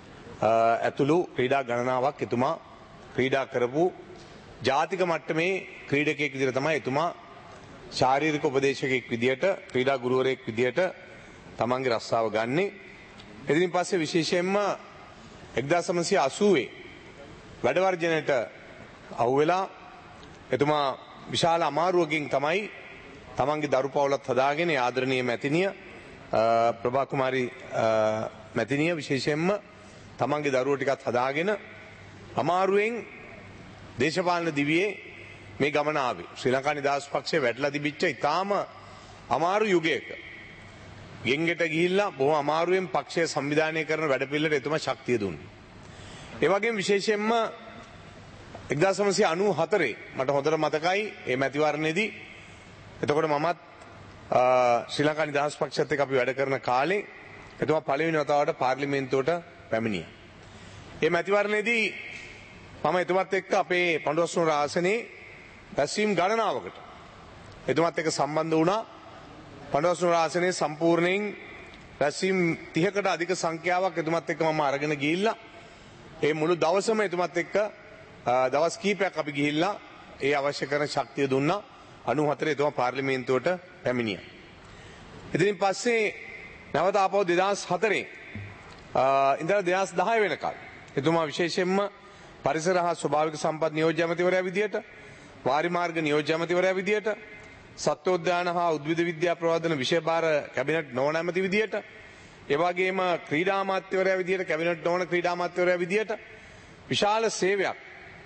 ඇතුළු ක්‍රීඩා ගණනාවක් එතුමා ක්‍රීඩා කරපු ජාතික මට්ටමේ ක්‍රීඩකයෙක් විදියට තමයි එතුමා ශාරීරික උපදේශකයෙක් විදියට ක්‍රීඩා ගුරුවරයෙක් විදියට තමන්ගේ රස්සාව ගන්නෙ. එදිනින් පස්සේ විශේෂයෙන්ම එක්දාස් නවසිය අසූවේ වැඩ වර්ජනයට අහුවෙලා එතුමා විශාල අමාරුවකින් තමයි තමන්ගේ දරු පවුලත් හදාගෙන ආදරණීය මැතිනිය ප්‍රභා කුමාරි මැතිනිය විශේෂයෙන්ම තමන්ගේ දරුවෝ ටිකත් හදාගෙන අමාරුවෙන් දේශපාලන දිවියේ මේ ගමන ආවේ. ශ්‍රී ලංකා නිදහස් පක්ෂය වැටලා තිබිච්ච ඉතාම අමාරු යුගයක ගෙන්ගෙට ගිහිල්ලා බොහොම අමාරුවෙන් පක්ෂය සංවිධානය කරන වැඩපිළිවෙලට එතුමා ශක්තිය දුන්නේ. ඒ වගේම විශේෂයෙන්ම එක්දාස් නවසිය අනූ හතරේ මට හොඳට මතකයි මේ මැතිවරණයේදී එතකොට මමත් ශ්‍රී ලංකා නිදහස් පක්ෂයත් එක්ක අපි වැඩ කරන කාලේ එතුමා පළවෙනි වතාවට පාර්ලිමේන්තුවට පැමිණියා. මේ මැතිවරණයේදී මම එතුමත් එක්ක අපේ පඬුවස්නුවර ආසනයේ රැස්වීම් ගණනාවකට එතුමත් එක්ක සම්බන්ධ වුණා. පඬුවස්නුවර ආසනයේ සම්පූර්ණයෙන් රැස්වීම් තිහකට අධික සංඛ්‍යාවක් එතුමත් එක්ක මම අරගෙන ගිහිල්ලා ඒ මුළු දවසම එතුමත් එක්ක දවස් කීපයක් අපි ගිහිල්ලා ඒ අවශ්‍ය කරන ශක්තිය දුන්නා. අනූ හතරේ එතුමා පාර්ලිමේන්තුවට පැමිණියා. ඉතින් පස්සේ නැවත ආපහු දෙදහස් හතරේ ඉඳලා දෙදහස් දහය වෙනකල් එතුමා විශේෂයෙන්ම පරිසර හා ස්වභාවික සම්පත් නියෝජ්‍ය ඇමතිවරයා විදියට, වාරි මාර්ග නියෝජ්‍ය ඇමතිවරයා විදියට, සත්වෝද්‍යාන හා උද්භිද විද්‍යා ප්‍රවර්ධන විෂය භාර කැබිනට් නොවන ඇමති විදියට, ඒ වගේම ක්‍රීඩා අමාත්‍යවරයා විදියට, කැබිනට් නොවන ක්‍රීඩා අමාත්‍යවරයා විදියට විශාල සේවයක්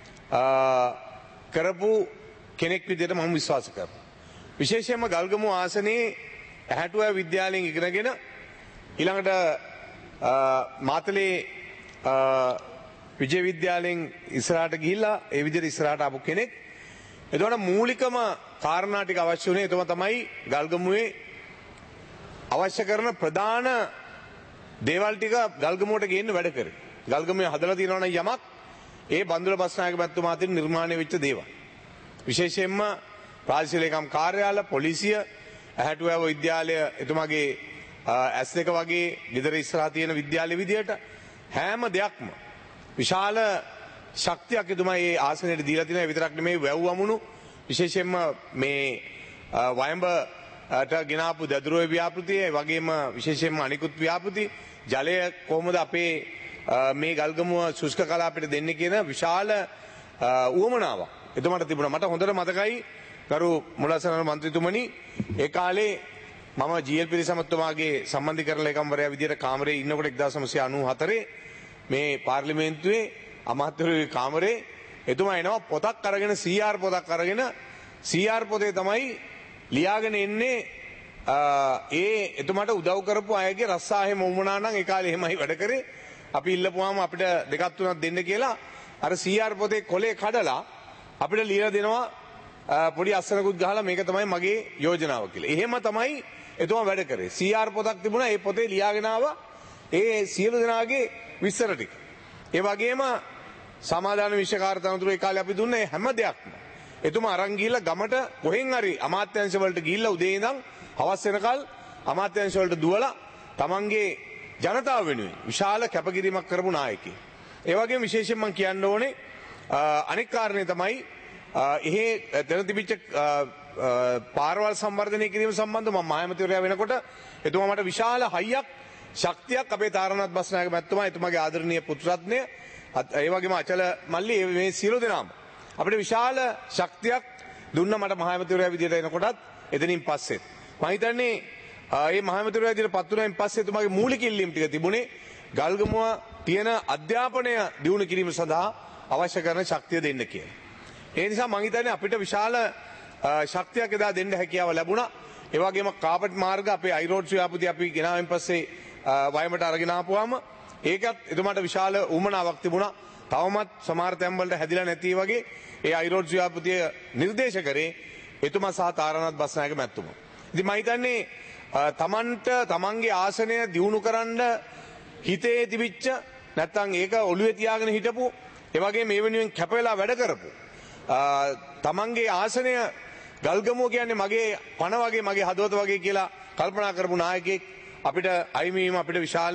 කරපු කෙනෙක් විදියට මම විශ්වාස කරනවා. විශේෂයෙන්ම ගල්ගමු ආසනයේ ඇහැටුව විද්‍යාලයෙන් ඉගෙනගෙන ඊළඟට මාතලේ විජය විද්‍යාලයෙන් ඉස්සරහට ගිහිල්ලා ඒ විදිහට ඉස්සරහට ආපු කෙනෙක්. එතකොට මූලිකම කාරණා ටික අවශ්‍ය වුණේ එතම තමයි ගල්ගමුවේ අවශ්‍ය කරන ප්‍රධාන දේවල් ටික ගල්ගමුවට ගේන්න වැඩ කරේ. ගල්ගමුවේ හදලා තියෙනවා නම් යමක් ඒ බන්දුල බස්නායක මැතිතුමා අතින් නිර්මාණය වෙච්ච දේවල්. විශේෂයෙන්ම ප්‍රාදේශීය ලේකම් කාර්යාල, පොලිසිය, ඇහැටුවැව විද්‍යාලය එතුමාගේ ඇස් දෙක වගේ ගෙදර ඉස්සරහා තියෙන විද්‍යාලය විදියට හැම දෙයක්ම විශාල ශක්තියක් එතුමා මේ ආසනයට දීලා තියෙනවා. ඒ විතරක් නෙමෙයි වැව් අමුණු විශේෂයෙන්ම මේ වයඹට ගෙනාපු දදුරුවේ ව්‍යාපෘතිය, ඒ වගේම විශේෂයෙන්ම අනිකුත් ව්‍යාපෘති, ජලය කොහොමද අපේ මේ ගල්ගමුව ශුෂ්ක කලාපයට දෙන්නේ කියන විශාල උවමනාවක් එතුමාට තිබුණා. මට හොඳට මතකයි ගරු මුලසරණ මන්ත්‍රීතුමනි, ඒ කාලේ මම ජී.එල්. පිරිසමතුමාගේ සම්බන්ධීකරණ ලේකම්වරයා විදියට කාමරේ ඉන්නකොට එක්දාස් නවසිය අනූ හතරේ මේ පාර්ලිමේන්තුවේ අමාත්‍යවරුගේ කාමරේ එතුමා එනවා පොතක් අරගෙන, සී ආර් පොතක් අරගෙන, සී ආර් පොතේ තමයි ලියාගෙන එන්නේ ඒ එතුමාට උදව් කරපු අයගේ රස්සාහේ මොමුණා නම් ඒ කාලේ එහෙමයි වැඩ කරේ. අපි ඉල්ලපුවාම අපිට දෙකක් තුනක් දෙන්න කියලා අර සී ආර් පොතේ කොලේ කඩලා අපිට ලියලා දෙනවා පොඩි අස්සනකුත් ගහලා මේක තමයි මගේ යෝජනාව කියලා. එහෙම තමයි එතුමා වැඩ කරේ. සී ආර් පොතක් තිබුණා, ඒ පොතේ ලියාගෙන ආවා ඒ සියලු දෙනාගේ විස්තර ටික. ඒ වගේම සමාදාන විශ්වකාර තනතුරු ඒ කාලේ අපි දුන්නේ හැම දෙයක්ම. එතුමා අරන් ගිහිල්ලා ගමට කොහෙන් හරි අමාත්‍යාංශ වලට ගිහිල්ලා උදේ ඉඳන් හවස් වෙනකල් අමාත්‍යාංශ වලට දුවලා තමන්ගේ ජනතාව වෙනුවෙන් විශාල කැපකිරීමක් කරපු නායකයෙක්. ඒ වගේම විශේෂයෙන් මම කියන්න ඕනේ අනෙක් කාරණේ තමයි එහෙ තැන තිබිච්ච පාරවල් සංවර්ධනය කිරීම සම්බන්ධව මම මහමැතිවරයා වෙනකොට එතුමා මට විශාල හයියක් ශක්තියක් අපේ තාරනාත් බස්නායක මැතිතුමා, එතුමාගේ ආදරණීය පුත්‍රරත්නය, ඒ වගේම අචල මල්ලි මේ සියලු දෙනාම අපිට විශාල ශක්තියක් දුන්න මට මහමැතිවරයා විදියට එනකොටත් එතනින් පස්සෙත්. මම හිතන්නේ මේ මහමැතිවරයා විදියට පත් වුණායින් පස්සේ එතුමාගේ මූලික ඉල්ලීම් ටික තිබුණේ ගල්ගමුව තියෙන අධ්‍යාපනය දියුණු කිරීම සඳහා අවශ්‍ය කරන ශක්තිය දෙන්න කියලා. ඒ නිසා මම හිතන්නේ අපිට විශාල ශක්තියක් එදා දෙන්න හැකියාව ලැබුණා. ඒ වගේම කාපට් මාර්ග අපේ අයිරෝඩ්ස් ව්‍යාපෘතිය අපි ගෙනාවෙන් පස්සේ වයඹට අරගෙන ආපුවාම ඒකත් එතුමාට විශාල උවමනාවක් තිබුණා. තවමත් සමහර තැන් වලට හැදිලා නැති වගේ ඒ අයිරෝඩ්ස් ව්‍යාපෘතිය නිර්දේශ කරේ එතුමා සහ තාරනාත් බස්නායක මැතිතුමා. ඉතින් මම හිතන්නේ තමන්ට තමන්ගේ ආසනය දියුණු කරන්න හිතේ තිබිච්ච නැත්තම් ඒක ඔළුවේ තියාගෙන හිටපු, ඒ වගේ මේ වෙනුවෙන් කැප වෙලා වැඩ කරපු තමන්ගේ ආසනය ගල්ගමුව කියන්නේ මගේ පණ වගේ, මගේ හදවත වගේ කියලා කල්පනා කරපු නායකයෙක් අපිට අයිමීම අපිට විශාල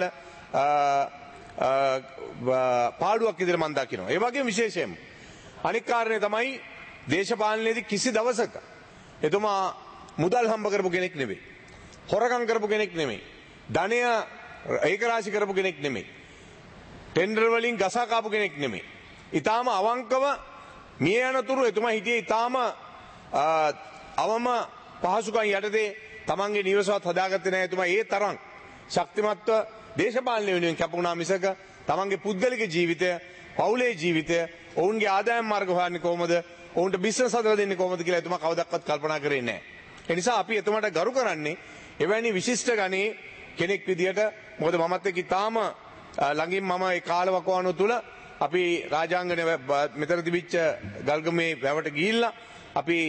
පාඩුවක් විදිහට මම දකිනවා. ඒ වගේම විශේෂයෙන්ම අනික් කාරණේ තමයි දේශපාලනයේදී කිසි දවසක එතුමා මුදල් හම්බ කරපු කෙනෙක් නෙවෙයි. හොරකම් කරපු කෙනෙක් නෙවෙයි. ධනය ඒකරාශි කරපු කෙනෙක් නෙවෙයි. ටෙන්ඩර් වලින් ගසා කාපු කෙනෙක් නෙවෙයි. ඊටාම අවංකව මිය යනතුරු එතුමා හිටියේ ඊටාම අවම පහසුකම් යටතේ තමන්ගේ නිවසවත් හදාගත්තේ නැහැ. එතුමා ඒ තරම් ශක්තිමත්ව දේශපාලනය වෙනුවෙන් කැපුණා මිසක තමන්ගේ පුද්ගලික ජීවිතය, පවුලේ ජීවිතය, ඔවුන්ගේ ආදායම් මාර්ග හොයන්නේ කොහොමද, ඔවුන්ට බිස්නස් හදලා දෙන්නේ කොහොමද කියලා එතුමා කවදාවත් කල්පනා කරේ නැහැ. ඒ නිසා අපි එතුමාට ගරු කරන්නේ එවැනි විශිෂ්ට ගණයේ කෙනෙක් විදියට. මොකද මමත් එක්ක ඊටාම ළඟින් මම ඒ කාලවකවානුව තුල අපි රාජාංගනේ මෙතන තිබිච්ච ගල්ගමේ වැවට ගිහිල්ලා අපි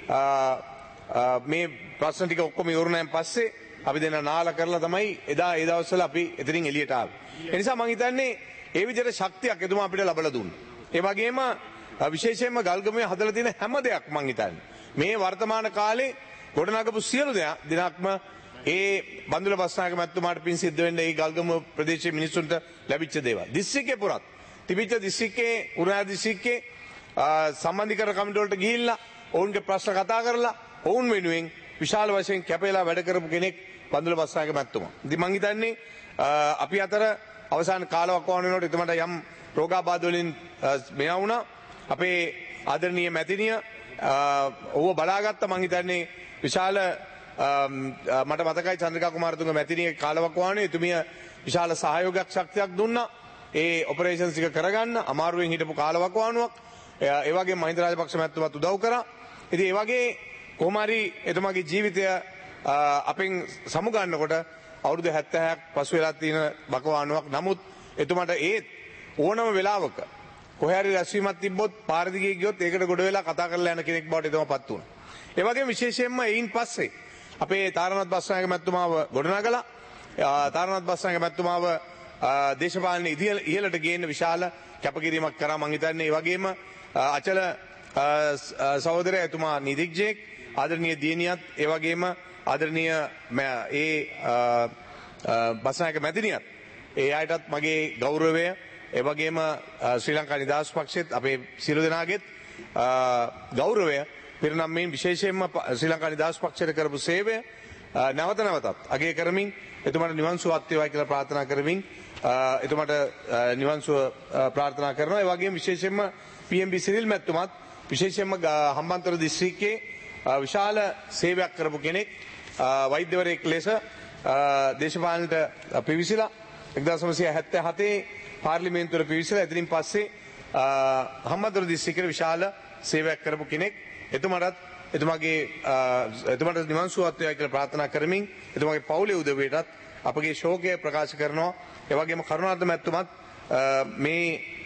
මේ ප්‍රශ්න ටික ඔක්කොම ඉවරුණාන් පස්සේ අපි දෙන්න නාලා කරලා තමයි එදා ඒ දවස්වල අපි එතනින් එළියට ආවේ. ඒ නිසා මම හිතන්නේ ඒ විදිහට ශක්තියක් එතුමා අපිට ලබලා දුන්නා. ඒ වගේම විශේෂයෙන්ම ගල්ගමේ හදලා තියෙන හැම දෙයක් මම හිතන්නේ මේ වර්තමාන කාලේ ගොඩනගපු සියලු දෙයක්ම ඒ බන්දුල බස්නායක මැතිතුමාට පින් සිද්ධ වෙන්නේ ඒ ගල්ගමුව ප්‍රදේශයේ මිනිසුන්ට ලැබිච්ච දේවල්. දිස්ත්‍රික්කේ පුරත් තිබිච්ච දිස්ත්‍රික්කේ උරා දිස්ත්‍රික්කේ සම්බන්ධීකරණ කමිටුව වලට ගිහිල්ලා ඔවුන්ගේ ප්‍රශ්න කතා කරලා ඔවුන් වෙනුවෙන් විශාල වශයෙන් කැපෙලා වැඩ කරපු කෙනෙක් බන්දුල බස්නායක මැතිතුමා. ඉතින් මම හිතන්නේ අපි අතර අවසාන කාලවකවානුව වෙනකොට එතුමාට යම් රෝගාබාධ වලින් මෙයා වුණා. අපේ ආදරණීය මැතිණිය ඔව්ව බලාගත්ත. මම හිතන්නේ විශාල මට මතකයි චන්ද්‍රිකා කුමාරතුංග මැතිණියගේ කාලවකවානුවේ එතුමිය විශාල සහයෝගයක් ශක්තියක් දුන්නා. ඒ ඔපරේෂන්ස් ටික කරගන්න අමාරුවෙන් හිටපු කාලවකවානුවක්. ඒ වගේම මහින්ද රාජපක්ෂ මැතිතුමාත් උදව් කරා. ඉතින් ඒ වගේ කොහොම හරි එතුමාගේ ජීවිතය අපෙන් සමුගන්නකොට අවුරුදු හැත්තෑහක් පසු වෙලා තියෙන බකවානුවක්. නමුත් එතුමාට ඒත් ඕනම වෙලාවක කොහේ හරි රැස්වීමක් තිබ්බොත් පාර දිගේ ගියොත් ඒකට ගොඩ වෙලා කතා කරලා යන කෙනෙක් බවට එතුමාපත් වුණා. ඒ වගේම විශේෂයෙන්ම එයින් පස්සේ අපේ තාරනාත් බස්නායක මැතිතුමාව ගොඩනගලා තාරනාත් බස්නායක මැතිතුමාව දේශපාලන ඉහළට ගේන්න විශාල කැපකිරීමක් කරා මං හිතන්නේ. ඒ වගේම අචල සහෝදරය එතුමා නිදිග්ජෙක් ආදරණීය දියණියත් ඒ වගේම ආදරණීය ඒ බස්නායක මැතිණියත් ඒ අයටත් මගේ ගෞරවය ඒ වගේම ශ්‍රී ලංකා නිදහස් පක්ෂෙත් අපේ සියලු දෙනාගේත් ගෞරවය පිරිනම්මින් විශේෂයෙන්ම ශ්‍රී ලංකා නිදහස් පක්ෂයට කරපු සේවය නැවත නැවතත් අගය කරමින් එතුමාට නිවන් සුවත් වේවා කියලා ප්‍රාර්ථනා කරමින් එතුමාට නිවන් සුව ප්‍රාර්ථනා කරනවා. ඒ වගේම විශේෂයෙන්ම පී එම් බී සිරිල් මැතිතුමාත් විශේෂයෙන්ම හම්බන්තොට දිස්ත්‍රික්කයේ විශාල සේවයක් කරපු කෙනෙක් වෛද්‍යවරයෙක් ලෙස දේශපාලනයට පිවිසිලා එක්දාස් නවසිය හැත්තෑ හතේ පාර්ලිමේන්තුවට පිවිසිලා එතනින් පස්සේ හම්බන්තොට දිස්ත්‍රික්කයේ විශාල සේවයක් කරපු කෙනෙක්. එතුමාටත් එතුමාගේ එතුමාට නිවන් සුවත් වේවා කියලා ප්‍රාර්ථනා කරමින් එතුමාගේ පවුලේ උදවියටත් අපගේ ශෝකය ප්‍රකාශ කරනවා. ඒ වගේම කරුණාරත්න මැතිතුමත් මේ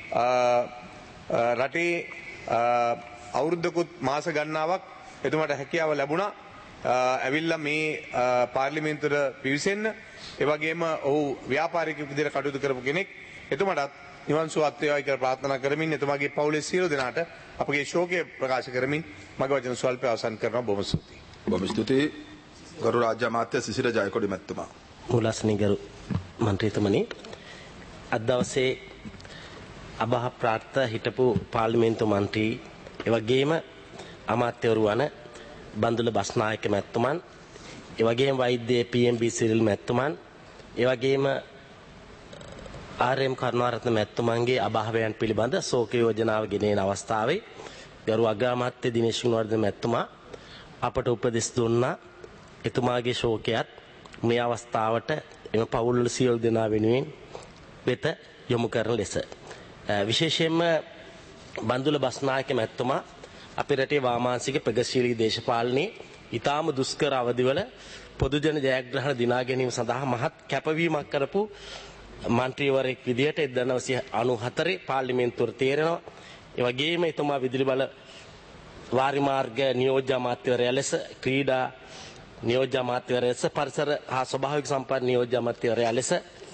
රටේ අවුරුද්දකුත් මාස ගණනාවක් එතුමාට හැකියාව ලැබුණා ඇවිල්ලා මේ පාර්ලිමේන්තුවට පිවිසෙන්න. ඒ වගේම ඔහු ව්‍යාපාරිකයෙකු විදිහට කටයුතු කරපු කෙනෙක්. එතුමාටත් නිවන් සුවත් වේවා කියලා ප්‍රාර්ථනා කරමින් එතුමාගේ පවුලේ සියලු දෙනාට අපගේ ශෝකය ප්‍රකාශ කරමින් මගේ වචන ස්වල්පය අවසන් කරනවා. බොහොම ස්තුතියි. බොහොම ස්තුතියි ගරු රාජ්‍ය අමාත්‍ය සිසිර ජයකොඩි මැතිතුමා. මුලස්නි ගරු මන්ත්‍රීතුමනි, අද දවසේ අබහ ප්‍රාර්ථ හිටපු පාර්ලිමේන්තු මන්ත්‍රී එවැගේම අමාත්‍යවරු වන බන්දුල බස්නායක මැතිතුමන්, එවැගේම වෛද්‍ය පී එම් බී සිරිල් මැතිතුමන්, එවැගේම ආර් එම් කරුණාරත්න මැතිතුමන්ගේ අභාවයන් පිළිබඳ ශෝක යෝජනාව ගෙනෙන අවස්ථාවේ ගරු අග්‍රාමාත්‍ය දිනේෂ් ගුණවර්ධන මැතිතුමා අපට උපදෙස් දුන්නා එතුමාගේ ශෝකයත් මේ අවස්ථාවට එම පවුල් වල සියලු දෙනා වෙනුවෙන් වෙත යොමු කරන ලෙස. විශේෂයෙන්ම බන්දුල බස්නායක මැතිතුමා අපේ රටේ වාමාංශික ප්‍රගතිශීලී දේශපාලනයේ ඊටාම දුෂ්කර අවධිවල පොදු ජන ජයග්‍රහණ දිනා ගැනීම සඳහා මහත් කැපවීමක් කරපු මන්ත්‍රීවරයෙක් විදිහට එක්දාස් නවසිය අනූහතරේ පාර්ලිමේන්තුවට තේරෙනවා. ඒ වගේම එතුමා විදුලි බල වාරි මාර්ග නියෝජ්‍ය අමාත්‍යවරයා ලෙස, ක්‍රීඩා නියෝජ්‍ය අමාත්‍යවරයා ලෙස, පරිසර හා ස්වභාවික සම්පත් නියෝජ්‍ය අමාත්‍යවරයා ලෙස,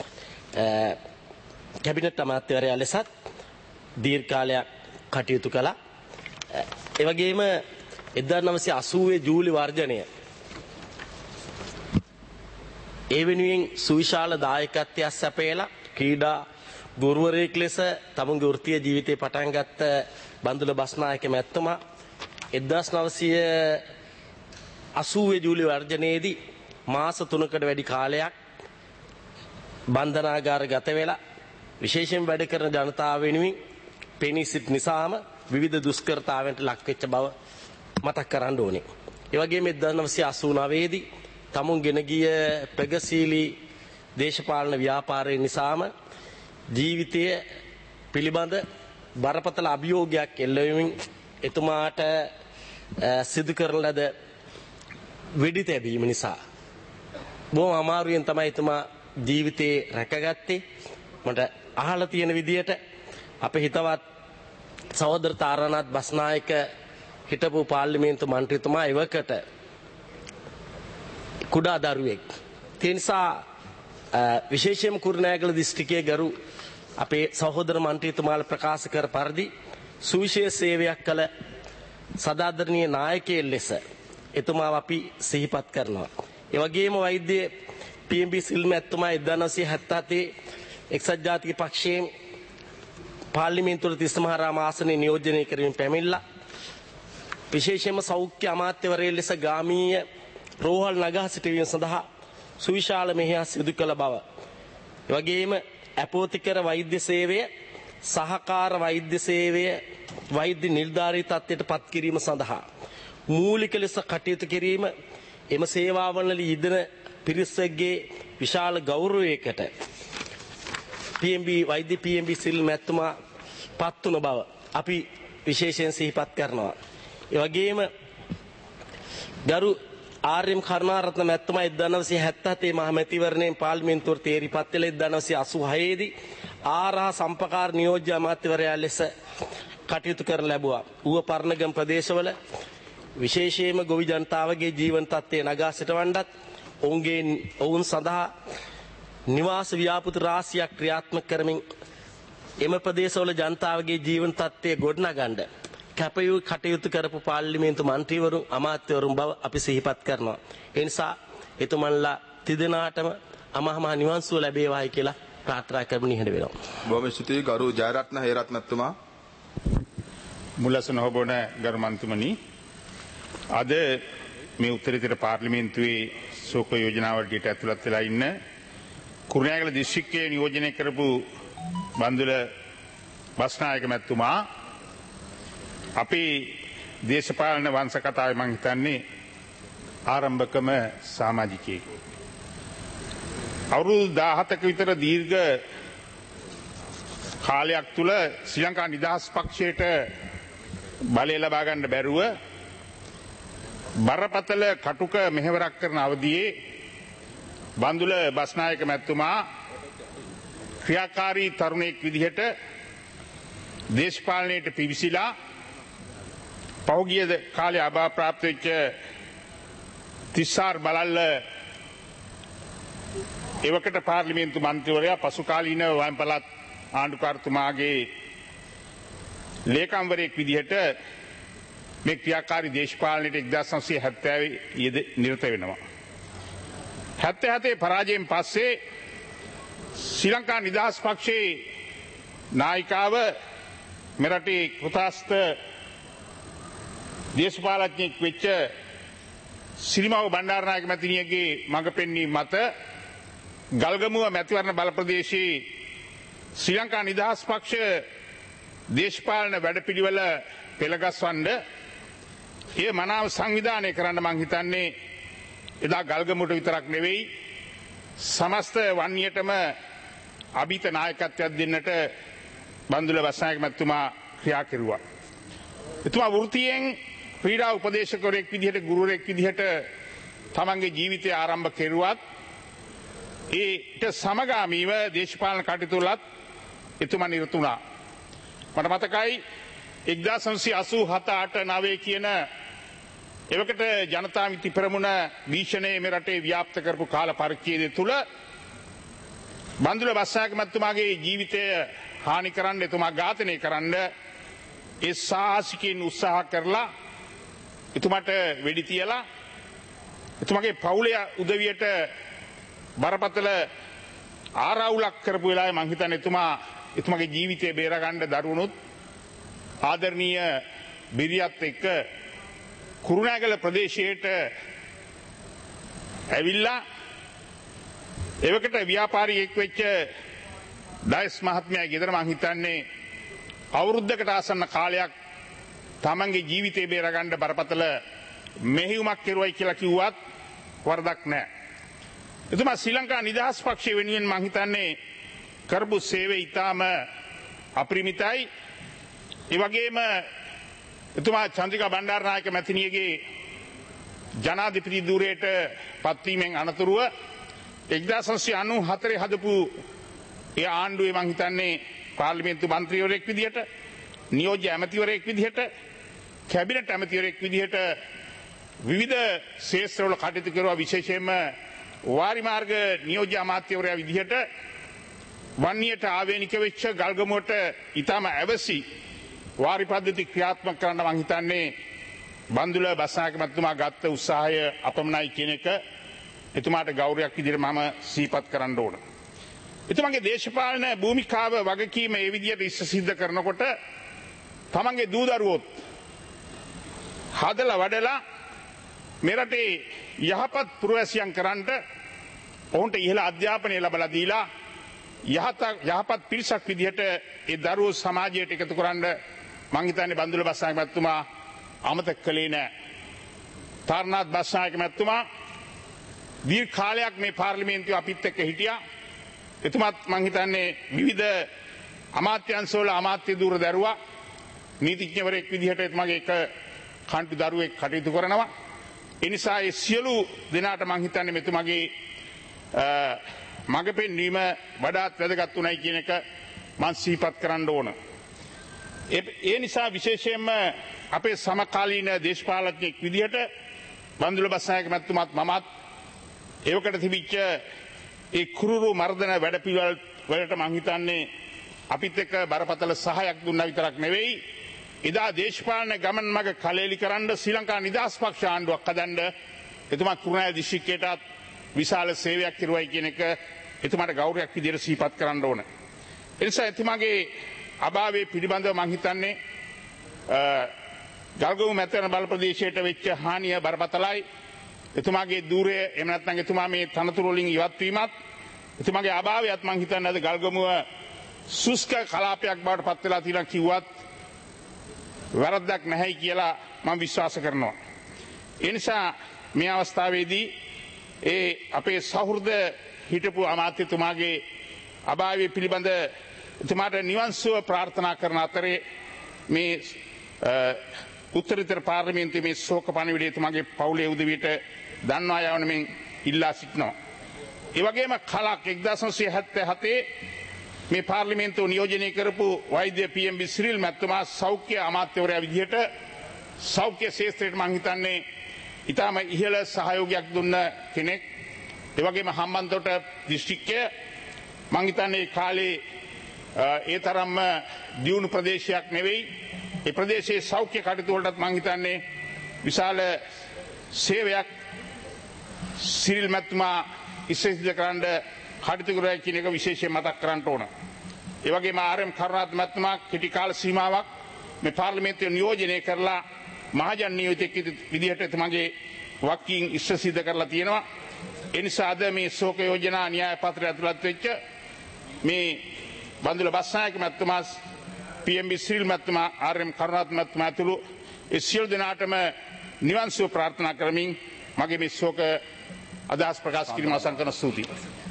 කැබිනට් අමාත්‍යවරයා ලෙසත් දීර්ඝ කාලයක් කටයුතු කළා. ඒ වගේම එක්දාස් නවසිය අසූවේ ජූලි වර්ජනය ඒ වෙනුවෙන් සුවිශාල දායකත්වයක් සැපයලා ක්‍රීඩා ගුරුවරයෙක් ලෙස තමුන්ගේ වෘත්තීය ජීවිතේ පටන් ගත්ත බන්දුල බස්නායක මැතිතුමා එක්දාස් නවසිය අසූවේ ජූලි වර්ජනයේදී මාස තුනකට වැඩි කාලයක් බන්ධනාගාර ගත වෙලා විශේෂයෙන් වැඩ කරන ජනතාව වෙනුවෙන් පෙනී සිට නිසාම විවිධ දුෂ්කරතාවන්ට ලක් වෙච්ච බව මතක් කරන්න ඕනේ. ඒ වගේම එක්දාස් නවසිය අසූ නවයේදී තමුන් ගෙන ගිය ප්‍රගතිශීලී දේශපාලන ව්‍යාපාරය නිසාම ජීවිතය පිළිබඳ බරපතල අභියෝගයක් එල්ල වෙමින් එතුමාට සිදු කරන ලද වෙඩි තැබීම නිසා බොහොම අමාරුවෙන් තමයි එතුමා ජීවිතේ රැකගත්තේ. මට අහලා තියෙන විදිහට අපේ හිතවත් සහෝදර තාරානාත් බස්නායක හිටපු පාර්ලිමේන්තු මන්ත්‍රීතුමා එවකට කුඩා දරුවෙක්. ඒ නිසා විශේෂයෙන්ම කුරුණෑගල දිස්ත්‍රික්කයේ ගරු අපේ සහෝදර මන්ත්‍රීතුමාලා ප්‍රකාශ කර පරිදි සුවිශේෂ සේවයක් කළ සදාදරණීය නායකයෙක් ලෙස එතුමාව අපි සිහිපත් කරනවා. ඒ වගේම වෛද්‍ය පී එම් බී සිරිල් මැතිතුමා එක්දාස් නවසිය හැත්තෑ හතේ එක්සත් ජාතික පක්ෂයෙන් පාර්ලිමේන්තුවට තිස්ස මහරාම ආසනයේ නියෝජනය කරමින් පැමිණලා විශේෂයෙන්ම සෞඛ්‍ය අමාත්‍යවරයෙක් ලෙස ගාමීය රෝහල් නගා සිටවීම සඳහා සුවිශාල මෙහෙයක් සිදු කළ බව, ඒ වගේම අපෝතිකර වෛද්‍ය සේවය, සහකාර වෛද්‍ය සේවය වෛද්‍ය නිලධාරී තත්ත්වයට පත් කිරීම සඳහා මූලික ලෙස කටයුතු කිරීම එම සේවාවල යෙදෙන පිරිසගේ විශාල ගෞරවයකට පී එම් බී වෛද්‍ය පී එම් බී සිරිල් මැතිතුමා පත් වුණ බව අපි විශේෂයෙන් සිහිපත් කරනවා. ඒ වගේම ගරු ආර් එම් කරුණාරත්න මැතිතුමා එක්දාස් නවසිය හැත්තෑ හතේ මහ මැතිවරණයෙන් පාර්ලිමේන්තුවට තේරිපත් වෙලා එක්දාස් නවසිය අසූ හයේදී ආරා සම්පකාර නියෝජ්‍ය අමාත්‍යවරයා ලෙස කටයුතු කරන ලැබුවා. ඌව පර්ණගම් ප්‍රදේශවල විශේෂයෙන්ම ගොවි ජනතාවගේ ජීවන තත්ත්වය නගා සිටවන්නත් ඔවුන්ගේ ඔවුන් සඳහා නිවාස ව්‍යාපෘති රාශියක් ක්‍රියාත්මක කරමින් එම ප්‍රදේශවල ජනතාවගේ ජීවන තත්ත්වය ගොඩනගන්න කැපයූ කටයුතු කරපු පාර්ලිමේන්තු මන්ත්‍රීවරු අමාත්‍යවරුන් බව අපි සිහිපත් කරනවා. ඒ නිසා එතුමන්ලා තිදෙනාටම අමහා මහ නිවන් සුව ලැබේවායි කියලා ප්‍රාර්ථනා කරමින් ඉහළ වෙනවා. බොහොම ස්තුතියි ගරු ජයරත්න හේරත්නතුමා. මුලසන හොබෝන ගරු මන්ත්‍රීමනි, අද මේ උත්තරීතර පාර්ලිමේන්තුවේ ශෝක යෝජනාවලට ඇතුළත් වෙලා ඉන්න කුරුණෑගල දිස්ත්‍රික්කයේ නියෝජනය කරපු බන්දුල බස්නායක මැතිතුමා අපේ දේශපාලන වංශ කතාවේ මං හිතන්නේ ආරම්භකම සමාජිකයෙකු. අවුරුදු දහහතක විතර දීර්ඝ කාලයක් තුල ශ්‍රී ලංකා නිදහස් පක්ෂයට බලය ලබා ගන්න බැරුව බරපතල කටුක මෙහෙවරක් කරන අවදියේ බන්දුල බස්නායක මැතිතුමා ක්‍රියාකාරී තරුණයෙක් විදිහට දේශපාලනයට පිවිසිලා පහුගිය කාලේ අභාව ප්‍රාප්ත වෙච්ච තිස්සාර් බලල්ල එවකට පාර්ලිමේන්තු මන්ත්‍රීවරයා පසු කාලීන වයම් පළාත් ආණ්ඩුකාරතුමාගේ ලේකම්වරයෙක් විදිහට මේ ක්‍රියාකාරී දේශපාලනයට එක්දාස් නවසිය හැත්තෑවේ යෙද නිරත වෙනවා. හැත්තෑ හතේ පරාජයෙන් පස්සේ ශ්‍රී ලංකා නිදහස් පක්ෂයේ නායිකාව මෙරටේ කෘතාස්ත දේශපාලඥයෙක් වෙච්ච සිරිමාව බණ්ඩාරනායක මැතිණියගේ මඟ පෙන්වීම මත ගල්ගමුව මැතිවරණ බල ප්‍රදේශයේ ශ්‍රී ලංකා නිදහස් පක්ෂ දේශපාලන වැඩපිළිවෙල පෙළගස්වන්න එය මනාව සංවිධානය කරන්න මං හිතන්නේ එදා ගල්ගමුවට විතරක් නෙවෙයි සමස්ත වන්නියටම අභිත නායකත්වයක් දෙන්නට බන්දුල බස්නායක මැතිතුමා ක්‍රියා කෙරුවා. එතුමා වෘත්තියෙන් ක්‍රීඩා උපදේශකවරයෙක් විදිහට ගුරුවරයෙක් විදිහට තමන්ගේ ජීවිතය ආරම්භ කෙරුවත් ඒට සමගාමීව දේශපාලන කටයුතු වලත් එතුමා නිරත වුණා. මට මතකයි එක්දාස් නවසිය අසූ හත අට නවය කියන එවකට ජනතා විමුක්ති පෙරමුණ භීෂණයේ මේ රටේ ව්‍යාප්ත කරපු කාල පරිච්ඡේදය තුල බන්දුල බස්නායක මැතිතුමාගේ ජීවිතය හානි කරන්න එතුමා ඝාතනය කරන්න ඒ සාහසිකයින් උත්සාහ කරලා එතුමාට වෙඩි තියලා එතුමාගේ පවුලේ උදවියට බරපතල ආරවුලක් කරපු වෙලාවේ මං හිතන්නේ එතුමා එතුමාගේ ජීවිතය බේරගන්න දරුණුත් ආදරණීය බිරියත් එක්ක කුරුණෑගල ප්‍රදේශයට ඇවිල්ලා එවකට ව්‍යාපාරියෙක් වෙච්ච ඩයස් මහත්මයා ගෙදර මං හිතන්නේ අවුරුද්දකට ආසන්න කාලයක් තමන්ගේ ජීවිතය බේරගන්න බරපතල මෙහෙයුමක් කෙරුවයි කියලා කිව්වත් වරදක් නැහැ. එතුමා ශ්‍රී ලංකා නිදහස් පක්ෂය වෙනුවෙන් මං හිතන්නේ කරපු සේවය ඉතාම අපරිමිතයි. ඒ වගේම එතුමා චන්ද්‍රිකා බණ්ඩාරනායක මැතිණියගේ ජනාධිපති ධූරයට පත්වීමෙන් අනතුරුව එක්දාස් නවසිය අනූ හතරේ හදපු ඒ ආණ්ඩුවේ මං හිතන්නේ පාර්ලිමේන්තු මන්ත්‍රීවරයෙක් විදිහට නියෝජ්‍ය ඇමතිවරයෙක් විදිහට කැබිනට් ඇමතිවරයෙක් විදිහට විවිධ ශේෂ්ත්‍රවල කටයුතු කරුවා. විශේෂයෙන්ම වාරිමාර්ග නියෝජ්‍ය අමාත්‍යවරයා විදිහට වන්නියට ආවේනික වෙච්ච ගල්ගමුවට ඊටම ඇවසි වාරි පද්ධති ක්‍රියාත්මක කරන්න මං හිතන්නේ බන්දුල බස්නායක මැතිතුමා ගත්ත උත්සාහය අපමණයි කියන එක එතුමාට ගෞරවයක් විදිහට මම සිහිපත් කරන්න ඕන. එතුමාගේ දේශපාලන භූමිකාව වගකීම ඒ විදිහට ඉස්ස සිද්ධ කරනකොට තමන්ගේ දූ දරුවොත් හදලා වඩලා මෙරටේ යහපත් පුරවැසියන් කරන්නට ඔවුන්ට ඉහළ අධ්‍යාපනය ලබලා දීලා යහපත් පිරිසක් විදිහට ඒ දරුවෝ සමාජයට එකතු කරන්න මං හිතන්නේ බන්දුල බස්නායක මැතිතුමා අමතක කළේ නෑ. තාරනාත් බස්නායක මැතිතුමා දීර්ඝ කාලයක් මේ පාර්ලිමේන්තුව අපිත් එක්ක හිටියා. එතුමාත් මං හිතන්නේ විවිධ අමාත්‍යංශවල අමාත්‍ය ධූර දරුවා නීතිඥවරයෙක් විදිහට එතුමාගේ එක කණ්ඩු දරුවෙක් කටයුතු කරනවා. ඒ නිසා ඒ සියලු දෙනාට මං හිතන්නේ මෙතුමාගේ මඟ පෙන්වීම වඩාත් වැදගත් උනායි කියන එක මං සිහිපත් කරන්න ඕන. ඒ නිසා විශේෂයෙන්ම අපේ සමකාලීන දේශපාලඥයෙක් විදිහට බන්දුල බස්නායක මැතිතුමාත් මමත් එවකට තිබිච්ච ඒ කුරුරු මර්ධන වැඩපිළිවෙල වලට මං හිතන්නේ අපිත් එක්ක බරපතල සහායක් දුන්නා විතරක් නෙවෙයි එදා දේශපාලන ගමන් මඟ කලෙලි කරන්න ශ්‍රී ලංකා නිදහස් පක්ෂ ආණ්ඩුවක් හදන්න එතුමා කුරුණෑගල දිස්ත්‍රික්කයටත් විශාල සේවයක් කෙරුවයි කියන එක එතුමාට ගෞරවයක් විදිහට සිහිපත් කරන්න ඕන. ඒ නිසා එතුමාගේ අභාවයේ පිළිබඳව මං හිතන්නේ ගල්ගමු මැතිවරණ බල ප්‍රදේශයට වෙච්ච හානිය බරපතලයි. එතුමාගේ ධූරය එහෙම නැත්නම් එතුමා මේ තනතුරු වලින් ඉවත් වීමත් එතුමාගේ අභාවයත් මං හිතන්නේ අද ගල්ගමුව සුස්ක කලාපයක් බවට පත් වෙලා තියෙනවා කිව්වත් වැරද්දක් නැහැයි කියලා මම විශ්වාස කරනවා. ඒ නිසා මේ අවස්ථාවේදී ඒ අපේ සහෘද හිටපු අමාත්‍යතුමාගේ අභාවය පිළිබඳ එතුමාට නිවන් සුව ප්‍රාර්ථනා කරන අතරේ මේ උත්තරීතර පාර්ලිමේන්තුවේ මේ ශෝක පණිවිඩය එතුමාගේ පවුලේ උදවියට දන්වා යවන මෙන් ඉල්ලා සිටිනවා. ඒ වගේම කලක් එක්දාස් නවසිය හැත්තෑ හතේ මේ පාර්ලිමේන්තුව නියෝජනය කරපු වෛද්‍ය පී.එම්.බී. සිරිල් මැතිතුමා සෞඛ්‍ය අමාත්‍යවරයා විදිහට සෞඛ්‍ය ශාස්ත්‍රයට මං හිතන්නේ ඊටම ඉහළ සහයෝගයක් දුන්න කෙනෙක්. ඒ වගේම හම්බන්තොට දිස්ත්‍රික්කය මං හිතන්නේ කාලේ ඒ තරම්ම දියුණු ප්‍රදේශයක් නෙවෙයි. ඒ ප්‍රදේශයේ සෞඛ්‍ය කටයුතු වලටත් මං හිතන්නේ විශාල සේවයක් සිරිල් මැතිතුමා ඉස්සෙල්ලා කරන්න කටයුතු කරයි කියන එක විශේෂයෙන් මතක් කරන්න ඕන. ඒ වගේම ආර්.එම්. කරුණාරත්න මැතිතුමා කෙටි කාල සීමාවක් මේ පාර්ලිමේන්තුවේ නියෝජනය කරලා මහජන නියෝජිතෙක් විදිහට එතුමාගේ වක්කීම් ඉෂ්ට සිද්ධ කරලා තියෙනවා. ඒ නිසා අද මේ ශෝක යෝජනා න්‍යාය පත්‍රය ඇතුළත් වෙච්ච මේ බන්දුල බස්නායක මැතිතුමා පී.එම්.බී. සිරිල් මැතිතුමා ආර්.එම්. කරුණාරත්න මැතිතුමා ඇතුළු ඒ සියලු දෙනාටම නිවන් සුව ප්‍රාර්ථනා කරමින් මගේ මේ ශෝක අදහස් ප්‍රකාශ කිරීම අවසන් කරන ස්තුතියි.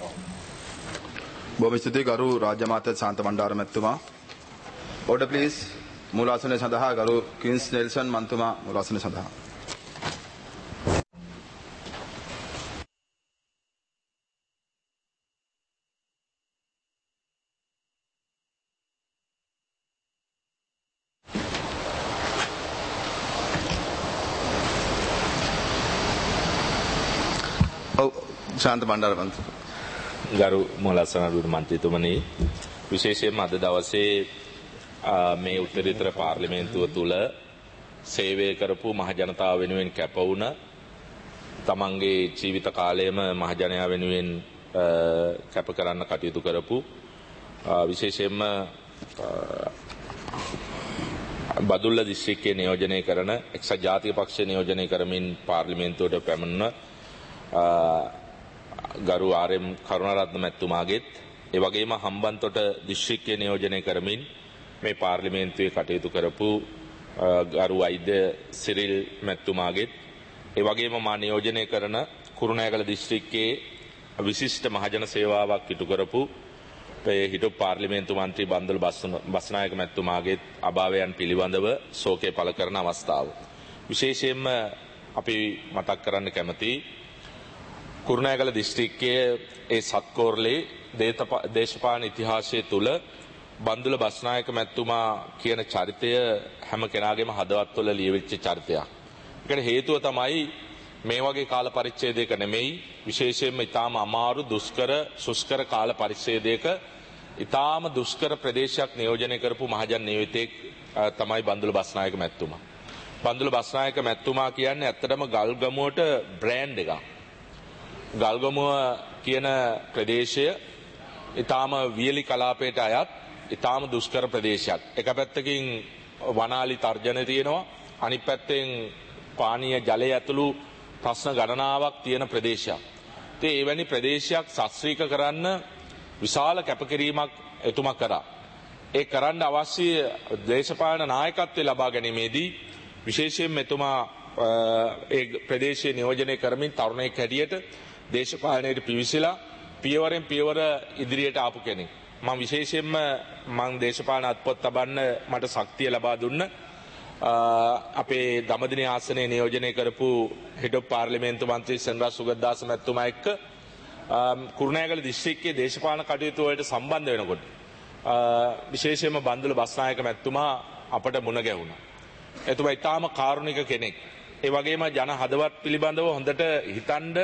බොහොම ස්තුතියි ගරු රාජ්‍ය අමාත්‍ය ශාන්ත බණ්ඩාර මැතිතුමා. Order please. මූලාසනය සඳහා ගරු කින්ස් නෙල්සන් මන්තුමා මූලාසනය සඳහා. ඔව් ශාන්ත බණ්ඩාර මන්තුමා. ගරු මූලාසන අධිපති මන්ත්‍රීතුමනි විශේෂයෙන්ම අද දවසේ මේ උත්තරීතර පාර්ලිමේන්තුව තුළ සේවය කරපු මහජනතාව වෙනුවෙන් කැප වුණ තමන්ගේ ජීවිත කාලයම මහජනයා වෙනුවෙන් කැප කරන්න කටයුතු කරපු විශේෂයෙන්ම බදුල්ල දිස්ත්‍රික්කයේ නියෝජනය කරන එක්සත් ජාතික පක්ෂය නියෝජනය කරමින් පාර්ලිමේන්තුවට පැමිණ ගරු ආර්.එම්. කරුණාරත්න මැතිතුමාගෙත් ඒ වගේම හම්බන්තොට දිස්ත්‍රික්කයේ නියෝජනය කරමින් මේ පාර්ලිමේන්තුවේ කටයුතු කරපු ගරු වෛද්‍ය සිරිල් මැතිතුමාගෙත් ඒ වගේම මා නියෝජනය කරන කුරුණෑගල දිස්ත්‍රික්කයේ විශිෂ්ට මහජන සේවාවක් ඉටු කරපු හිටපු පාර්ලිමේන්තු මන්ත්‍රී බන්දුල බස්නායක මැතිතුමාගෙත් අභාවයන් පිළිබඳව ශෝකය පළ කරන අවස්ථාව. විශේෂයෙන්ම අපි මතක් කරන්න කැමති කුරුණෑගල දිස්ත්‍රික්කයේ ඒ සත්කෝරළේ දේශපාලන ඉතිහාසය තුළ බන්දුල බස්නායක මැතිතුමා කියන චරිතය හැම කෙනාගේම හදවත්වල ලියවිච්ච චරිතයක්. ඒකට හේතුව තමයි මේ වගේ කාල පරිච්ඡේදයක නෙමෙයි විශේෂයෙන්ම ඊටාම අමාරු දුෂ්කර සුස්කර කාල පරිච්ඡේදයක ඊටාම දුෂ්කර ප්‍රදේශයක් නියෝජනය කරපු මහජන නියෝජිතෙක් තමයි බන්දුල බස්නායක මැතිතුමා. බන්දුල බස්නායක මැතිතුමා කියන්නේ ඇත්තටම ගල්ගමුවට බ්‍රෑන්ඩ් එකක්. ගල්ගමුව කියන ප්‍රදේශය ඊටාම වියලි කලාපයට අයත් ඊටාම දුෂ්කර ප්‍රදේශයක්. එක පැත්තකින් වනාලි තර්ජන තියෙනවා, අනිත් පැත්තෙන් පානීය ජලය ඇතුළු ප්‍රශ්න ගණනාවක් තියෙන ප්‍රදේශයක්. ඉතින් එවැනි ප්‍රදේශයක් ශාස්ත්‍රීය කරන්න විශාල කැපකිරීමක් එතුමා කරා. ඒ කරන්න අවශ්‍ය දේශපාලන නායකත්වය ලබා ගැනීමේදී විශේෂයෙන් එතුමා ඒ ප්‍රදේශයේ නියෝජනය කරමින් තරුණයෙක් හැටියට දේශපාලනයට පිවිසලා පියවරෙන් පියවර ඉදිරියට ආපු කෙනෙක්. මම විශේෂයෙන්ම මම දේශපාලන අත්පොත් තබන්න මට ශක්තිය ලබා දුන්න අපේ දඹදිව ආසනයේ නියෝජනය කරපු හිටපු පාර්ලිමේන්තු මන්ත්‍රී සෙනරත් සුගතදාස මැතිතුමා එක්ක කුරුණෑගල දිස්ත්‍රික්කයේ දේශපාලන කටයුතු වලට සම්බන්ධ වෙනකොට විශේෂයෙන්ම බන්දුල බස්නායක මැතිතුමා අපට මුණ ගැහුණා. එතුමා ඊටාම කාරුණික කෙනෙක්. ඒ වගේම ජන හදවත් පිළිබඳව හොඳට හිතනද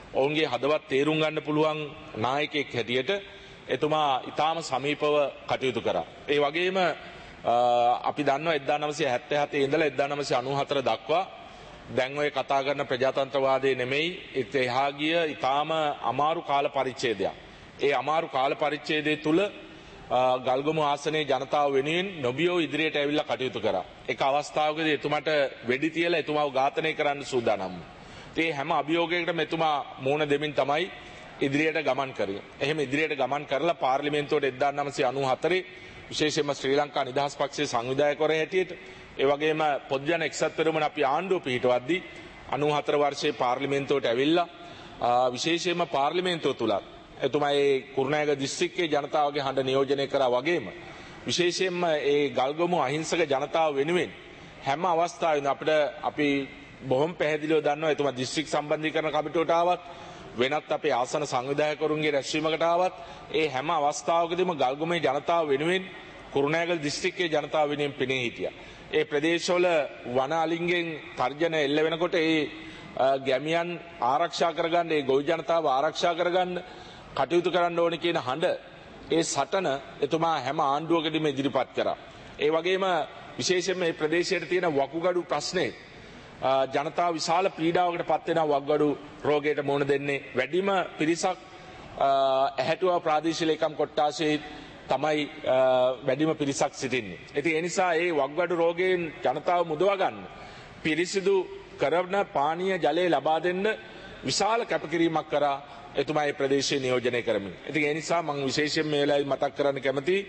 ඔවුන්ගේ හදවත් තේරුම් ගන්න පුළුවන් නායකයෙක් හැටියට එතුමා ඉතාම සමීපව කටයුතු කරා. ඒ වගේම අපි දන්නවා එක්දාස් නවසිය හැත්තෑ හතේ ඉඳලා එක්දාස් නවසිය අනූහතර දක්වා දැන් ඔය කතා කරන ප්‍රජාතන්ත්‍රවාදය නෙමෙයි ඒත් එහා ගිය ඉතාම අමාරු කාල පරිච්ඡේදයක්. ඒ අමාරු කාල පරිච්ඡේදය තුල ගල්ගමු ආසනයේ ජනතාව වෙනුවෙන් නොබියෝ ඉදිරියට ඇවිල්ලා කටයුතු කරා. එක අවස්ථාවකදී එතුමාට වෙඩි තියලා එතුමාව ඝාතනය කරන්න සූදානම් වුණා. ඒ හැම අභියෝගයකටම එතුමා මූණ දෙමින් තමයි ඉදිරියට ගමන් කරේ. එහෙම ඉදිරියට ගමන් කරලා පාර්ලිමේන්තුවට එක්දාස් නවසිය අනූහතරේ විශේෂයෙන්ම ශ්‍රී ලංකා නිදහස් පක්ෂයේ සංවිධායකවරයා හැටියට ඒ වගේම පොදුජන එක්සත් පෙරමුණ අපි ආණ්ඩුව පිහිටවද්දී අනූහතර වර්ෂයේ පාර්ලිමේන්තුවට ඇවිල්ලා විශේෂයෙන්ම පාර්ලිමේන්තුව තුලත් එතුමා ඒ කුරුණෑගල දිස්ත්‍රික්කයේ ජනතාවගේ හඬ නියෝජනය කරා වගේම විශේෂයෙන්ම ඒ ගල්ගමු අහිංසක ජනතාව වෙනුවෙන් හැම අවස්ථාවෙම අපිට අපි බොහොම පැහැදිලිව දන්නවා එතුමා දිස්ත්‍රික් සම්බන්ධීකරණ කමිටුවට ආවත් වෙනත් අපේ ආසන සංවිධායකවරුන්ගේ රැස්වීමකට ආවත් ඒ හැම අවස්ථාවකදීම ගල්ගමේ ජනතාව වෙනුවෙන් කුරුණෑගල දිස්ත්‍රික්කයේ ජනතාව වෙනුවෙන් පෙනී හිටියා. ඒ ප්‍රදේශවල වන අලින්ගෙන් තර්ජන එල්ල වෙනකොට ඒ ගැමියන් ආරක්ෂා කරගන්න ඒ ගොවි ජනතාව ආරක්ෂා කරගන්න කටයුතු කරන්න ඕනේ කියන හඬ ඒ සටන එතුමා හැම ආණ්ඩුවකදීම ඉදිරිපත් කරා. ඒ වගේම විශේෂයෙන්ම මේ ප්‍රදේශයේ තියෙන වකුගඩු ප්‍රශ්නේ ජනතාව විශාල පීඩාවකට පත් වෙනා වකුගඩු රෝගයට මුහුණ දෙන්නේ වැඩිම පිරිසක් ඇහැටුවා ප්‍රාදේශීය ලේකම් කොට්ටාසේ තමයි වැඩිම පිරිසක් සිටින්නේ. ඉතින් ඒ නිසා මේ වකුගඩු රෝගයෙන් ජනතාව මුදවා ගන්න පිරිසිදු කරන පානීය ජලය ලබා දෙන්න විශාල කැපකිරීමක් කරා එතුමා මේ ප්‍රදේශයේ නියෝජනය කරමින්. ඉතින් ඒ නිසා මම විශේෂයෙන් මේ වෙලාවේ මතක් කරන්න කැමතියි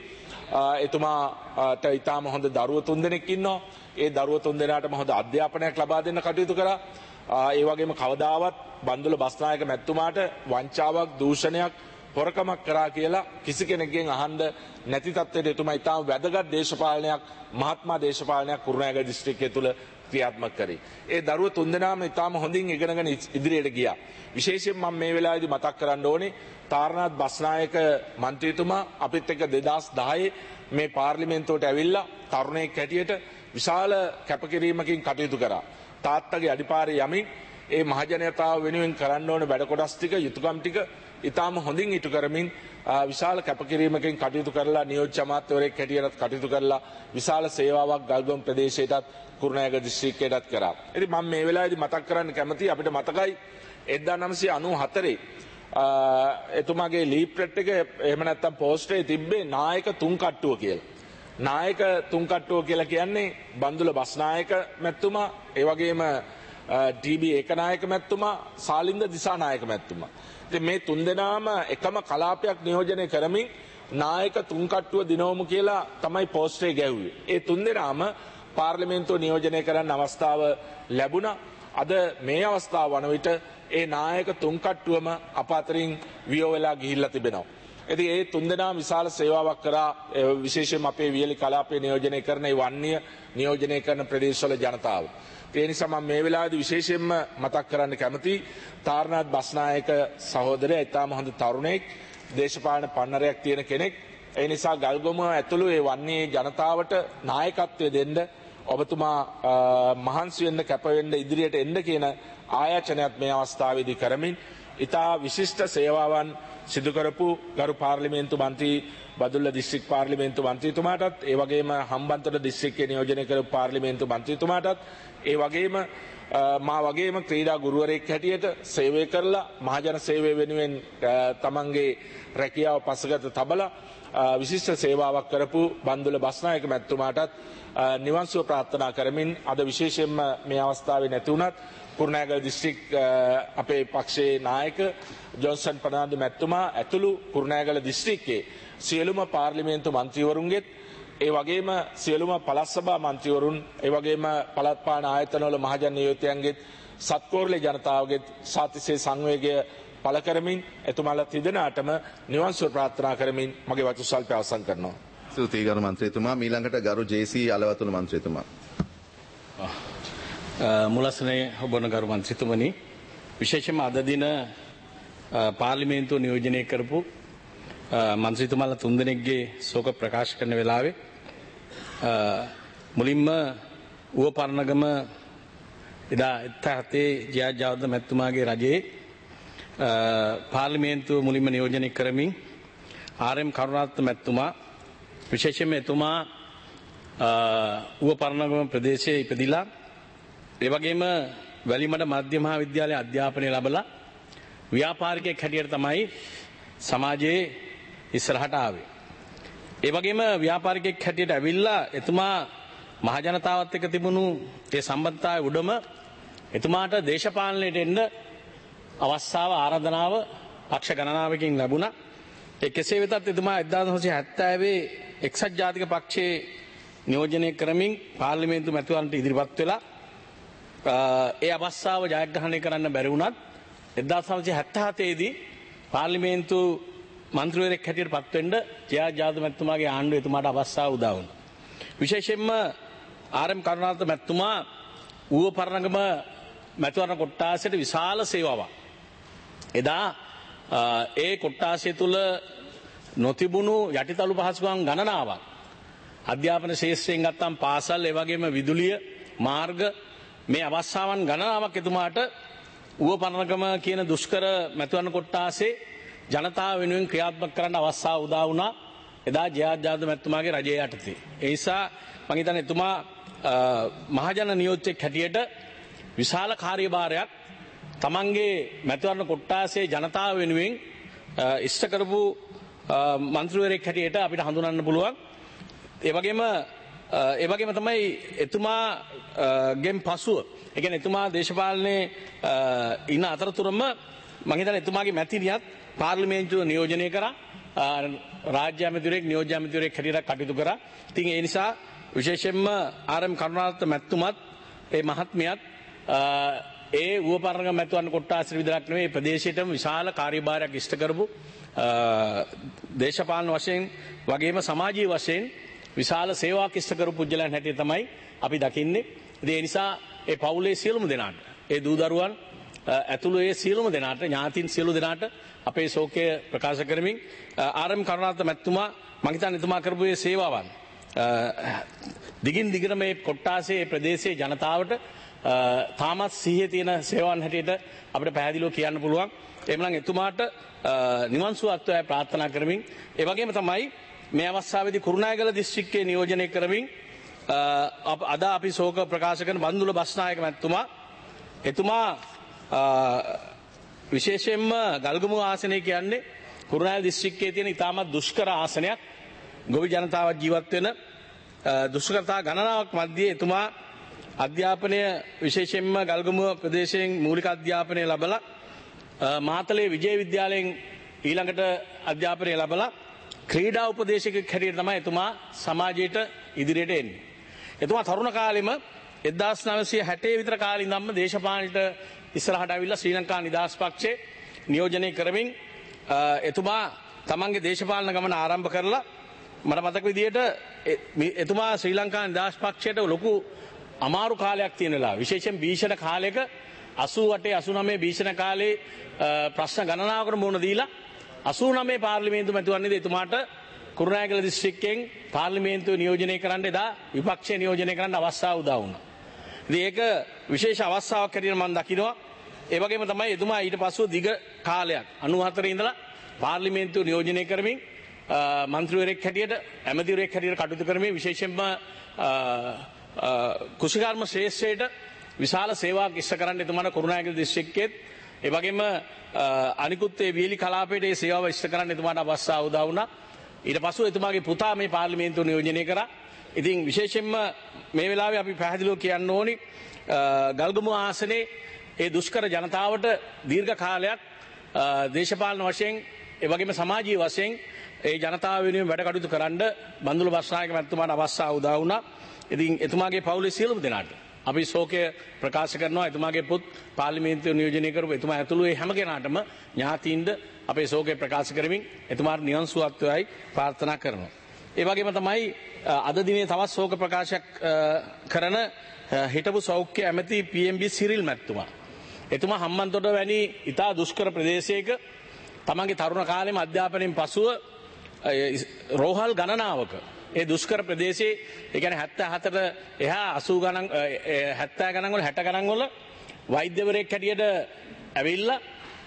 එතුමාට ඉතාම හොඳ දරුවෝ තුන්දෙනෙක් ඉන්නවා. ඒ දරුවෝ තුන්දෙනාටම හොඳ අධ්‍යාපනයක් ලබා දෙන්න කටයුතු කරා. ඒ වගේම කවදාවත් බන්දුල බස්නායක මැතිතුමාට වංචාවක් දූෂණයක් හොරකමක් කරා කියලා කිසි කෙනෙක්ගෙන් අහන්න නැති තත්ත්වයට එතුමා ඉතාම වැදගත් දේශපාලනයක් මහත්මා දේශපාලනයක් කුරුණෑගල දිස්ත්‍රික්කය තුල ක්‍රියාත්මක කරේ. ඒ දරුවෝ තුන්දෙනාම ඉතාම හොඳින් ඉගෙනගෙන ඉදිරියට ගියා. විශේෂයෙන් මම මේ වෙලාවේදී මතක් කරන්න ඕනේ තාරනාත් බස්නායක මන්ත්‍රීතුමා අපිත් එක්ක දෙදාස් දහයේ මේ පාර්ලිමේන්තුවට ඇවිල්ලා තරුණයෙක් හැටියට විශාල කැපකිරීමකින් කටයුතු කරා. තාත්තගේ අඩිපාරේ යමින් ඒ මහජනතාව වෙනුවෙන් කරන්න ඕන වැඩ කොටස් ටික යුතුයකම් ටික ඉතාම හොඳින් ඉටු කරමින් විශාල කැපකිරීමකින් කටයුතු කරලා නියෝජ්‍ය අමාත්‍යවරයෙක් හැටියටත් කටයුතු කරලා විශාල සේවාවක් ගල්ගොම් ප්‍රදේශයටත් කුරුණෑගල දිස්ත්‍රික්කයටත් කරා. ඉතින් මම මේ වෙලාවේදී මතක් කරන්න කැමතියි අපිට මතකයි එක්දාස් නවසිය අනූහතරේ එතුමාගේ ලීප්ලට් එක එහෙම නැත්නම් පෝස්ටරේ තිබ්බේ නායක තුන් කට්ටුව කියලා. නායක තුන් කට්ටුව කියලා කියන්නේ බන්දුල බස්නායක මැතිතුමා, ඒ වගේම ටීබී ඒකනායක මැතිතුමා, සාලින්ද දිසානායක මැතිතුමා. ඉතින් මේ තුන්දෙනාම එකම කලාපයක් නියෝජනය කරමින් නායක තුන් කට්ටුව දිනවමු කියලා තමයි පෝස්ටරේ ගැහුවේ. ඒ තුන්දෙනාම පාර්ලිමේන්තුව නියෝජනය කරන්න අවස්ථාව ලැබුණා. අද මේ අවස්ථාව වන විට ඒ නායක තුන් කට්ටුවම අප අතරින් වියෝ වෙලා ගිහිල්ලා තිබෙනවා. ඉතින් ඒ තුන්දෙනා විශාල සේවාවක් කරා විශේෂයෙන්ම අපේ වියලි කලාපයේ නියෝජනය කරන ඒ වන්නිය නියෝජනය කරන ප්‍රදේශවල ජනතාව. ඒ නිසා මම මේ වෙලාවේදී විශේෂයෙන්ම මතක් කරන්න කැමතියි තාරනාත් බස්නායක සහෝදරයා ඉතාම හොඳ තරුණයෙක්, දේශපාලන පන්නරයක් තියෙන කෙනෙක්. ඒ නිසා ගල්ගොම ඇතුළු ඒ වන්නේ ජනතාවට නායකත්වය දෙන්න ඔබතුමා මහන්සි වෙන්න කැප වෙන්න ඉදිරියට එන්න කියන ආයාචනයත් මේ අවස්ථාවේදී කරමින් ඉතා විශිෂ්ට සේවාවන් සිදු කරපු ගරු පාර්ලිමේන්තු මන්ත්‍රී බදුල්ල දිස්ත්‍රික් පාර්ලිමේන්තු මන්ත්‍රීතුමාටත් ඒ වගේම හම්බන්තොට දිස්ත්‍රික්කයේ නියෝජනය කරපු පාර්ලිමේන්තු මන්ත්‍රීතුමාටත් ඒ වගේම මා වගේම ක්‍රීඩා ගුරුවරයෙක් හැටියට සේවය කරලා මහජන සේවය වෙනුවෙන් තමන්ගේ රැකියාව පසුගත තබලා විශිෂ්ට සේවාවක් කරපු බන්දුල බස්නායක මැතිතුමාටත් නිවන් සුව ප්‍රාර්ථනා කරමින් අද විශේෂයෙන්ම මේ අවස්ථාවේ නැති වුණත් කුරුණෑගල දිස්ත්‍රික් අපේ පක්ෂයේ නායක ජොන්සන් පර්නාන්දු මැතිතුමා ඇතුළු කුරුණෑගල දිස්ත්‍රික්කයේ සියලුම පාර්ලිමේන්තු මන්ත්‍රීවරුන්ගෙත් ඒ වගේම සියලුම පළාත් සභා මන්ත්‍රීවරුන් ඒ වගේම පළාත් පාලන ආයතනවල මහජන නියෝජිතයන්ගෙත් සත්කෝරළේ ජනතාවගෙත් සාතිශය සංවේගය පළ කරමින් එතුමාලා තිදෙනාටම නිවන් සුව ප්‍රාර්ථනා කරමින් මගේ වචන සල්පය අවසන් කරනවා. ස්තුතියි ගරු මන්ත්‍රීතුමා. ඊළඟට ගරු ජේ.සී. අලවතුළු මන්ත්‍රීතුමා. මුලස්නේ ඔබන ගරු මන්ත්‍රීතුමනි, විශේෂයෙන්ම අද දින පාර්ලිමේන්තුව නියෝජනය කරපු මන්ත්‍රීතුමාලා තුන්දෙනෙක්ගේ ශෝක ප්‍රකාශ කරන වෙලාවේ මුලින්ම ඌව පරණගම එදා එක්දහස් හතේ ජයජාවර්ධන මැතිතුමාගේ රජයේ පාර්ලිමේන්තුව මුලින්ම නියෝජනය කරමින් ආර්.එම්. කරුණාරත්න මැතිතුමා විශේෂයෙන්ම එතුමා ඌව පරණගම ප්‍රදේශයේ ඉපදිලා ඒ වගේම වැලිමඩ මධ්‍ය මහා විද්‍යාලයේ අධ්‍යාපනය ලැබලා ව්‍යාපාරිකයෙක් හැටියට තමයි සමාජයේ ඉස්සරහට ආවේ. ඒ වගේම ව්‍යාපාරිකයෙක් හැටියට ඇවිල්ලා එතුමා මහජනතාවත් එක්ක තිබුණු ඒ සම්බන්ධතාවය උඩම එතුමාට දේශපාලනයට එන්න අවස්ථාව ආරාධනාව පක්ෂ ගණනාවකින් ලැබුණා. ඒ කෙසේ වෙතත් එතුමා එක්දාස් නවසිය හැත්තෑවේ එක්සත් ජාතික පක්ෂයේ නියෝජනය කරමින් පාර්ලිමේන්තු මැතිවරණට ඉදිරිපත් වෙලා ඒ අවස්ථාව ජයග්‍රහණය කරන්න බැරි වුණත් එක්දාස් නවසිය හැත්තෑහතේ දී පාර්ලිමේන්තු මන්ත්‍රීවරයෙක් හැටියට පත් වෙන්න ජයා ජාද මැතිතුමාගේ ආණ්ඩුව එතුමාට අවස්ථාව උදා වුණා. විශේෂයෙන්ම ආර්.එම්. කරුණාරත්න මැතිතුමා ඌව පරණගම මැතිවරණ කොට්ටාසයට විශාල සේවාවක්. එදා ඒ කොට්ටාසය තුල නොතිබුණු යටිතලු පහසුකම් ගණනාවක් අධ්‍යාපන ශාස්ත්‍රයෙන් ගත්තම් පාසල් ඒ වගේම විදුලිය මාර්ග මේ අවස්ථාවන් ගණනාවක් එතුමාට ඌව පරණගම කියන දුෂ්කර මැතිවරණ කොට්ටාසේ ජනතාව වෙනුවෙන් ක්‍රියාත්මක කරන්න අවස්ථාව උදා වුණා එදා ජයාත් ජාද මැතිතුමාගේ රජය යටතේ. ඒ නිසා මම හිතන්නේ එතුමා මහජන නියෝජ්‍යෙක් හැටියට විශාල කාර්යභාරයක් තමන්ගේ මැතිවරණ කොට්ටාසේ ජනතාව වෙනුවෙන් ඉෂ්ට කරපු මන්ත්‍රීවරයෙක් හැටියට අපිට හඳුනන්න පුළුවන්. ඒ වගේම ඒ වගේම තමයි එතුමා ගෙන් පසුව ඒ කියන්නේ එතුමා දේශපාලනයේ ඉන්න අතරතුරම මම හිතන්නේ එතුමාගේ මැතිණියත් පාර්ලිමේන්තුව නියෝජනය කරා රාජ්‍ය ඇමතිවරයෙක් නියෝජ්‍ය ඇමතිවරයෙක් හැටියට කටයුතු කරා. ඉතින් ඒ නිසා විශේෂයෙන්ම ආර්.එම්. කරුණාරත්න මැතිතුමත් ඒ මහත්මියත් ඒ ඌව පරණගම මැතිවරණ කොට්ටාසෙ විතරක් නෙවෙයි ප්‍රදේශයේටම විශාල කාර්යභාරයක් ඉෂ්ට කරපු දේශපාලන වශයෙන් වගේම සමාජීය වශයෙන් විශාල සේවාවක් ඉෂ්ට කරපු පුජ්‍යලයන් හැටියට තමයි අපි දකින්නේ. ඉතින් ඒ නිසා ඒ පවුලේ සියලුම දෙනාට ඒ දූ දරුවන් ඇතුළු ඒ සියලුම දෙනාට ඥාතීන් සියලු දෙනාට අපේ ශෝකය ප්‍රකාශ කරමින් ආර්.එම්. කරුණාරත්න මැතිතුමා මම හිතන්නේ එතුමා කරපු මේ සේවාවන් දිගින් දිගට මේ කොට්ටාසේ ප්‍රදේශයේ ජනතාවට තාමත් සිහියේ තියෙන සේවාවන් හැටියට අපිට පැහැදිලිව කියන්න පුළුවන්. එhmenan එතුමාට නිවන් සුවත්වය ප්‍රාර්ථනා කරමින් ඒ වගේම තමයි මේ අවස්ථාවේදී කුරුණෑගල දිස්ත්‍රික්කයේ නියෝජනය කරමින් අද අපි ශෝක ප්‍රකාශ කරන බන්දුල බස්නායක මැතිතුමා එතුමා විශේෂයෙන්ම ගල්ගමු ආසනය කියන්නේ කුරුණෑගල දිස්ත්‍රික්කයේ තියෙන ඉතාමත් දුෂ්කර ආසනයක්. ගොවි ජනතාවක් ජීවත් වෙන දුෂ්කරතා ගණනාවක් මැද්දේ එතුමා අධ්‍යාපනය විශේෂයෙන්ම ගල්ගමුව ප්‍රදේශයෙන් මූලික අධ්‍යාපනය ලැබලා මාතලේ විජය විද්‍යාලයෙන් ඊළඟට අධ්‍යාපනය ලැබලා ක්‍රීඩා උපදේශකයෙක් හැටියට තමයි එතුමා සමාජයට ඉදිරියට එන්නේ. එතුමා තරුණ කාලෙම එක්දාස් නවසිය හැටේ විතර කාලේ ඉඳන්ම දේශපාලනයට ඉස්සරහට ඇවිල්ලා ශ්‍රී ලංකා නිදහස් පක්ෂයේ නියෝජනය කරමින් එතුමා තමන්ගේ දේශපාලන ගමන ආරම්භ කරලා මට මතක විදිහට එතුමා ශ්‍රී ලංකා නිදහස් පක්ෂයට ලොකු අමාරු කාලයක් තියෙන වෙලාව. විශේෂයෙන් භීෂණ කාලයක අසූ අටේ අසූ නවයේ භීෂණ කාලේ ප්‍රශ්න ගණනාවකට මුහුණ දීලා අසූ නවයේ පාර්ලිමේන්තු මැතිවරණයේදී එතුමාට කුරුණෑගල දිස්ත්‍රික්කයෙන් පාර්ලිමේන්තුව නියෝජනය කරන්න එදා විපක්ෂය නියෝජනය කරන්න අවස්ථාව උදා වුණා. ඉතින් ඒක විශේෂ අවස්ථාවක් හැටියට මම දකිනවා. ඒ වගේම තමයි එතුමා ඊට පස්සෙ දිග කාලයක් අනූ හතරේ ඉඳලා පාර්ලිමේන්තුව නියෝජනය කරමින් මන්ත්‍රීවරයෙක් හැටියට ඇමතිවරයෙක් හැටියට කටයුතු කරමින් විශේෂයෙන්ම කුෂිකර්ම ශ්‍රේෂ්ඨයට විශාල සේවාවක් ඉෂ්ට කරන්න එතුමාට කුරුණෑගල දිස්ත්‍රික්කයේත් ඒ වගේම අනිකුත් ඒ වියලි කලාපයේ ඒ සේවාව ඉෂ්ට කරන්න එතුමාට අවස්ථාව උදා වුණා. ඊට පස්සෙ එතුමාගේ පුතා මේ පාර්ලිමේන්තුව නියෝජනය කරා. ඉතින් විශේෂයෙන්ම මේ වෙලාවේ අපි පැහැදිලිව කියන්න ඕනි ගල්ගමුව ආසනයේ ඒ දුෂ්කර ජනතාවට දීර්ඝ කාලයක් දේශපාලන වශයෙන් ඒ වගේම සමාජීය වශයෙන් ඒ ජනතාව වෙනුවෙන් වැඩ කටයුතු කරන්න බන්දුල බස්නායක මැතිතුමාට අවස්ථාව උදා වුණා. ඉතින් එතුමාගේ පවුලේ සියලුම දෙනාට අපි ශෝකය ප්‍රකාශ කරනවා. එතුමාගේ පුත් පාර්ලිමේන්තුව නියෝජනය කරපු එතුමා ඇතුළු ඒ හැම කෙනාටම ඥාතීන්ද අපේ ශෝකය ප්‍රකාශ කරමින් එතුමාට නිවන් සුවත්වයයි ප්‍රාර්ථනා කරනවා. ඒ වගේම තමයි අද දිනේ තවත් ශෝක ප්‍රකාශයක් කරන හිටපු සෞඛ්‍ය ඇමති පී.එම්.බී. සිරිල් මැතිතුමා. එතුමා හම්බන්තොට වැනි ඉතා දුෂ්කර ප්‍රදේශයක තමන්ගේ තරුණ කාලෙම අධ්‍යාපනයෙන් පසුව රෝහල් ගණනාවක ඒ දුෂ්කර ප්‍රදේශයේ ඒ කියන්නේ හැත්තෑ හතට එහා අසූ ගණන් හැත්තෑ ගණන් වල හැට ගණන් වල වෛද්‍යවරයෙක් හැටියට ඇවිල්ලා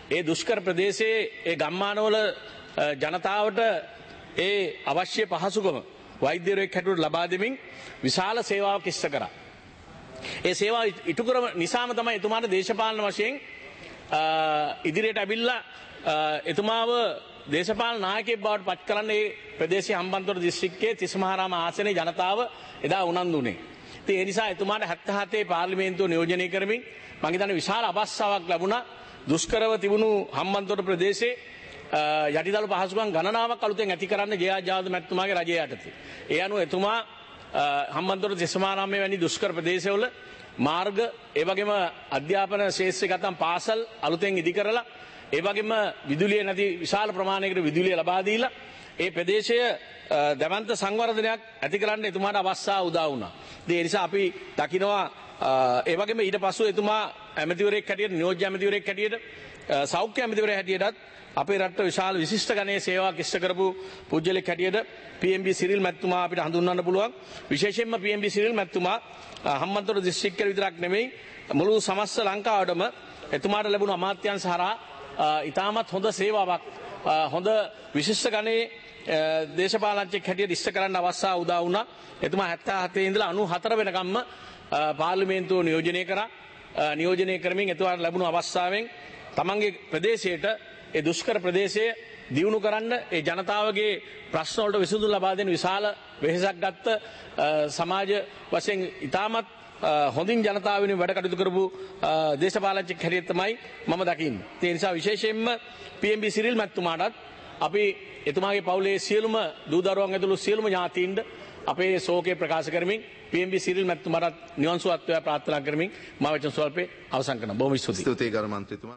ඒ දුෂ්කර ප්‍රදේශයේ ඒ ගම්මානවල ජනතාවට ඒ අවශ්‍ය පහසුකම වෛද්‍යවරයෙක් හැටියට ලබා දෙමින් විශාල සේවාවක් ඉෂ්ට කරා. ඒ සේවාව ඉටු කරන නිසාම තමයි එතුමාට දේශපාලන වශයෙන් ඉදිරියට ඇවිල්ලා එතුමාව දේශපාලන නායකයෙක් බවට පත් කරන්න ඒ ප්‍රදේශයේ හම්බන්තොට දිස්ත්‍රික්කයේ තිස්මහාරාම ආසනයේ ජනතාව එදා උනන්දු වුණේ. ඉතින් ඒ නිසා එතුමාට හැත්තෑ හතේ පාර්ලිමේන්තුව නියෝජනය කරමින් මම හිතන්නේ විශාල අවස්ථාවක් ලැබුණා. දුෂ්කරව තිබුණු හම්බන්තොට ප්‍රදේශයේ යටිදළු පහසුකම් ගණනාවක් අලුතෙන් ඇති කරන්න ජේ.ආර්. ජාවද මැතිතුමාගේ රජය යටතේ. ඒ අනුව එතුමා හම්බන්තොට තිස්මහාරාමයේ වැනි දුෂ්කර ප්‍රදේශවල මාර්ග ඒ වගේම අධ්‍යාපන ශාස්ත්‍රය ගතම් පාසල් අලුතෙන් ඉදි කරලා ඒ වගේම විදුලිය නැති විශාල ප්‍රමාණයකට විදුලිය ලබා දීලා ඒ ප්‍රදේශය දැවන්ත සංවර්ධනයක් ඇති කරන්න එතුමාට අවස්ථාව උදා වුණා. ඒ නිසා අපි දකිනවා ඒ වගේම ඊට පස්සෙ එතුමා ඇමතිවරයෙක් හැටියට නියෝජ්‍ය ඇමතිවරයෙක් හැටියට සෞඛ්‍ය ඇමතිවරයෙක් හැටියටත් අපේ රටට විශාල විශිෂ්ට ගණයේ සේවාවක් ඉෂ්ට කරපු පුජ්‍යලෙක් හැටියට පී.එම්.බී. සිරිල් මැතිතුමා අපිට හඳුන්වන්න පුළුවන්. විශේෂයෙන්ම පී.එම්.බී. සිරිල් මැතිතුමා හම්බන්තොට දිස්ත්‍රික්කයේ විතරක් නෙමෙයි මුළු සමස්ත ලංකාවටම එතුමාට ලැබුණු අමාත්‍යාංශ හරහා ඉතාමත් හොඳ සේවාවක් හොඳ විශිෂ්ට ගණයේ දේශපාලනඥයෙක් හැටියට ඉෂ්ට කරන්න අවස්ථාව උදා වුණා. එතුමා හැත්තෑ හතේ ඉඳලා අනූහතර වෙනකම්ම පාර්ලිමේන්තුව නියෝජනය කරා. නියෝජනය කරමින් එතුමාට ලැබුණු අවස්ථාවෙන් තමන්ගේ ප්‍රදේශයට ඒ දුෂ්කර ප්‍රදේශය දියුණු කරන්න ඒ ජනතාවගේ ප්‍රශ්න වලට විසඳුම් ලබා දෙන විශාල වෙහෙසක් ගත්ත සමාජ වශයෙන් ඉතාමත් හොඳින් ජනතාව වෙනුවෙන් වැඩ කටයුතු කරපු දේශපාලනඥයෙක් හැටියට තමයි මම දකින්නේ. ඒ නිසා විශේෂයෙන්ම පී.එම්.බී. සිරිල් මැතිතුමාටත් අපි එතුමාගේ පවුලේ සියලුම දූ දරුවන් ඇතුළු සියලුම ඥාතීන්ට අපේ ශෝකය ප්‍රකාශ කරමින් පී.එම්.බී. සිරිල් මැතිතුමාටත් නිවන් සුවත්වය ප්‍රාර්ථනා කරමින් මා වචන ස්වල්පේ අවසන් කරනවා. බොහොම ස්තුතියි. ස්තුතියි ගරු මන්ත්‍රීතුමා.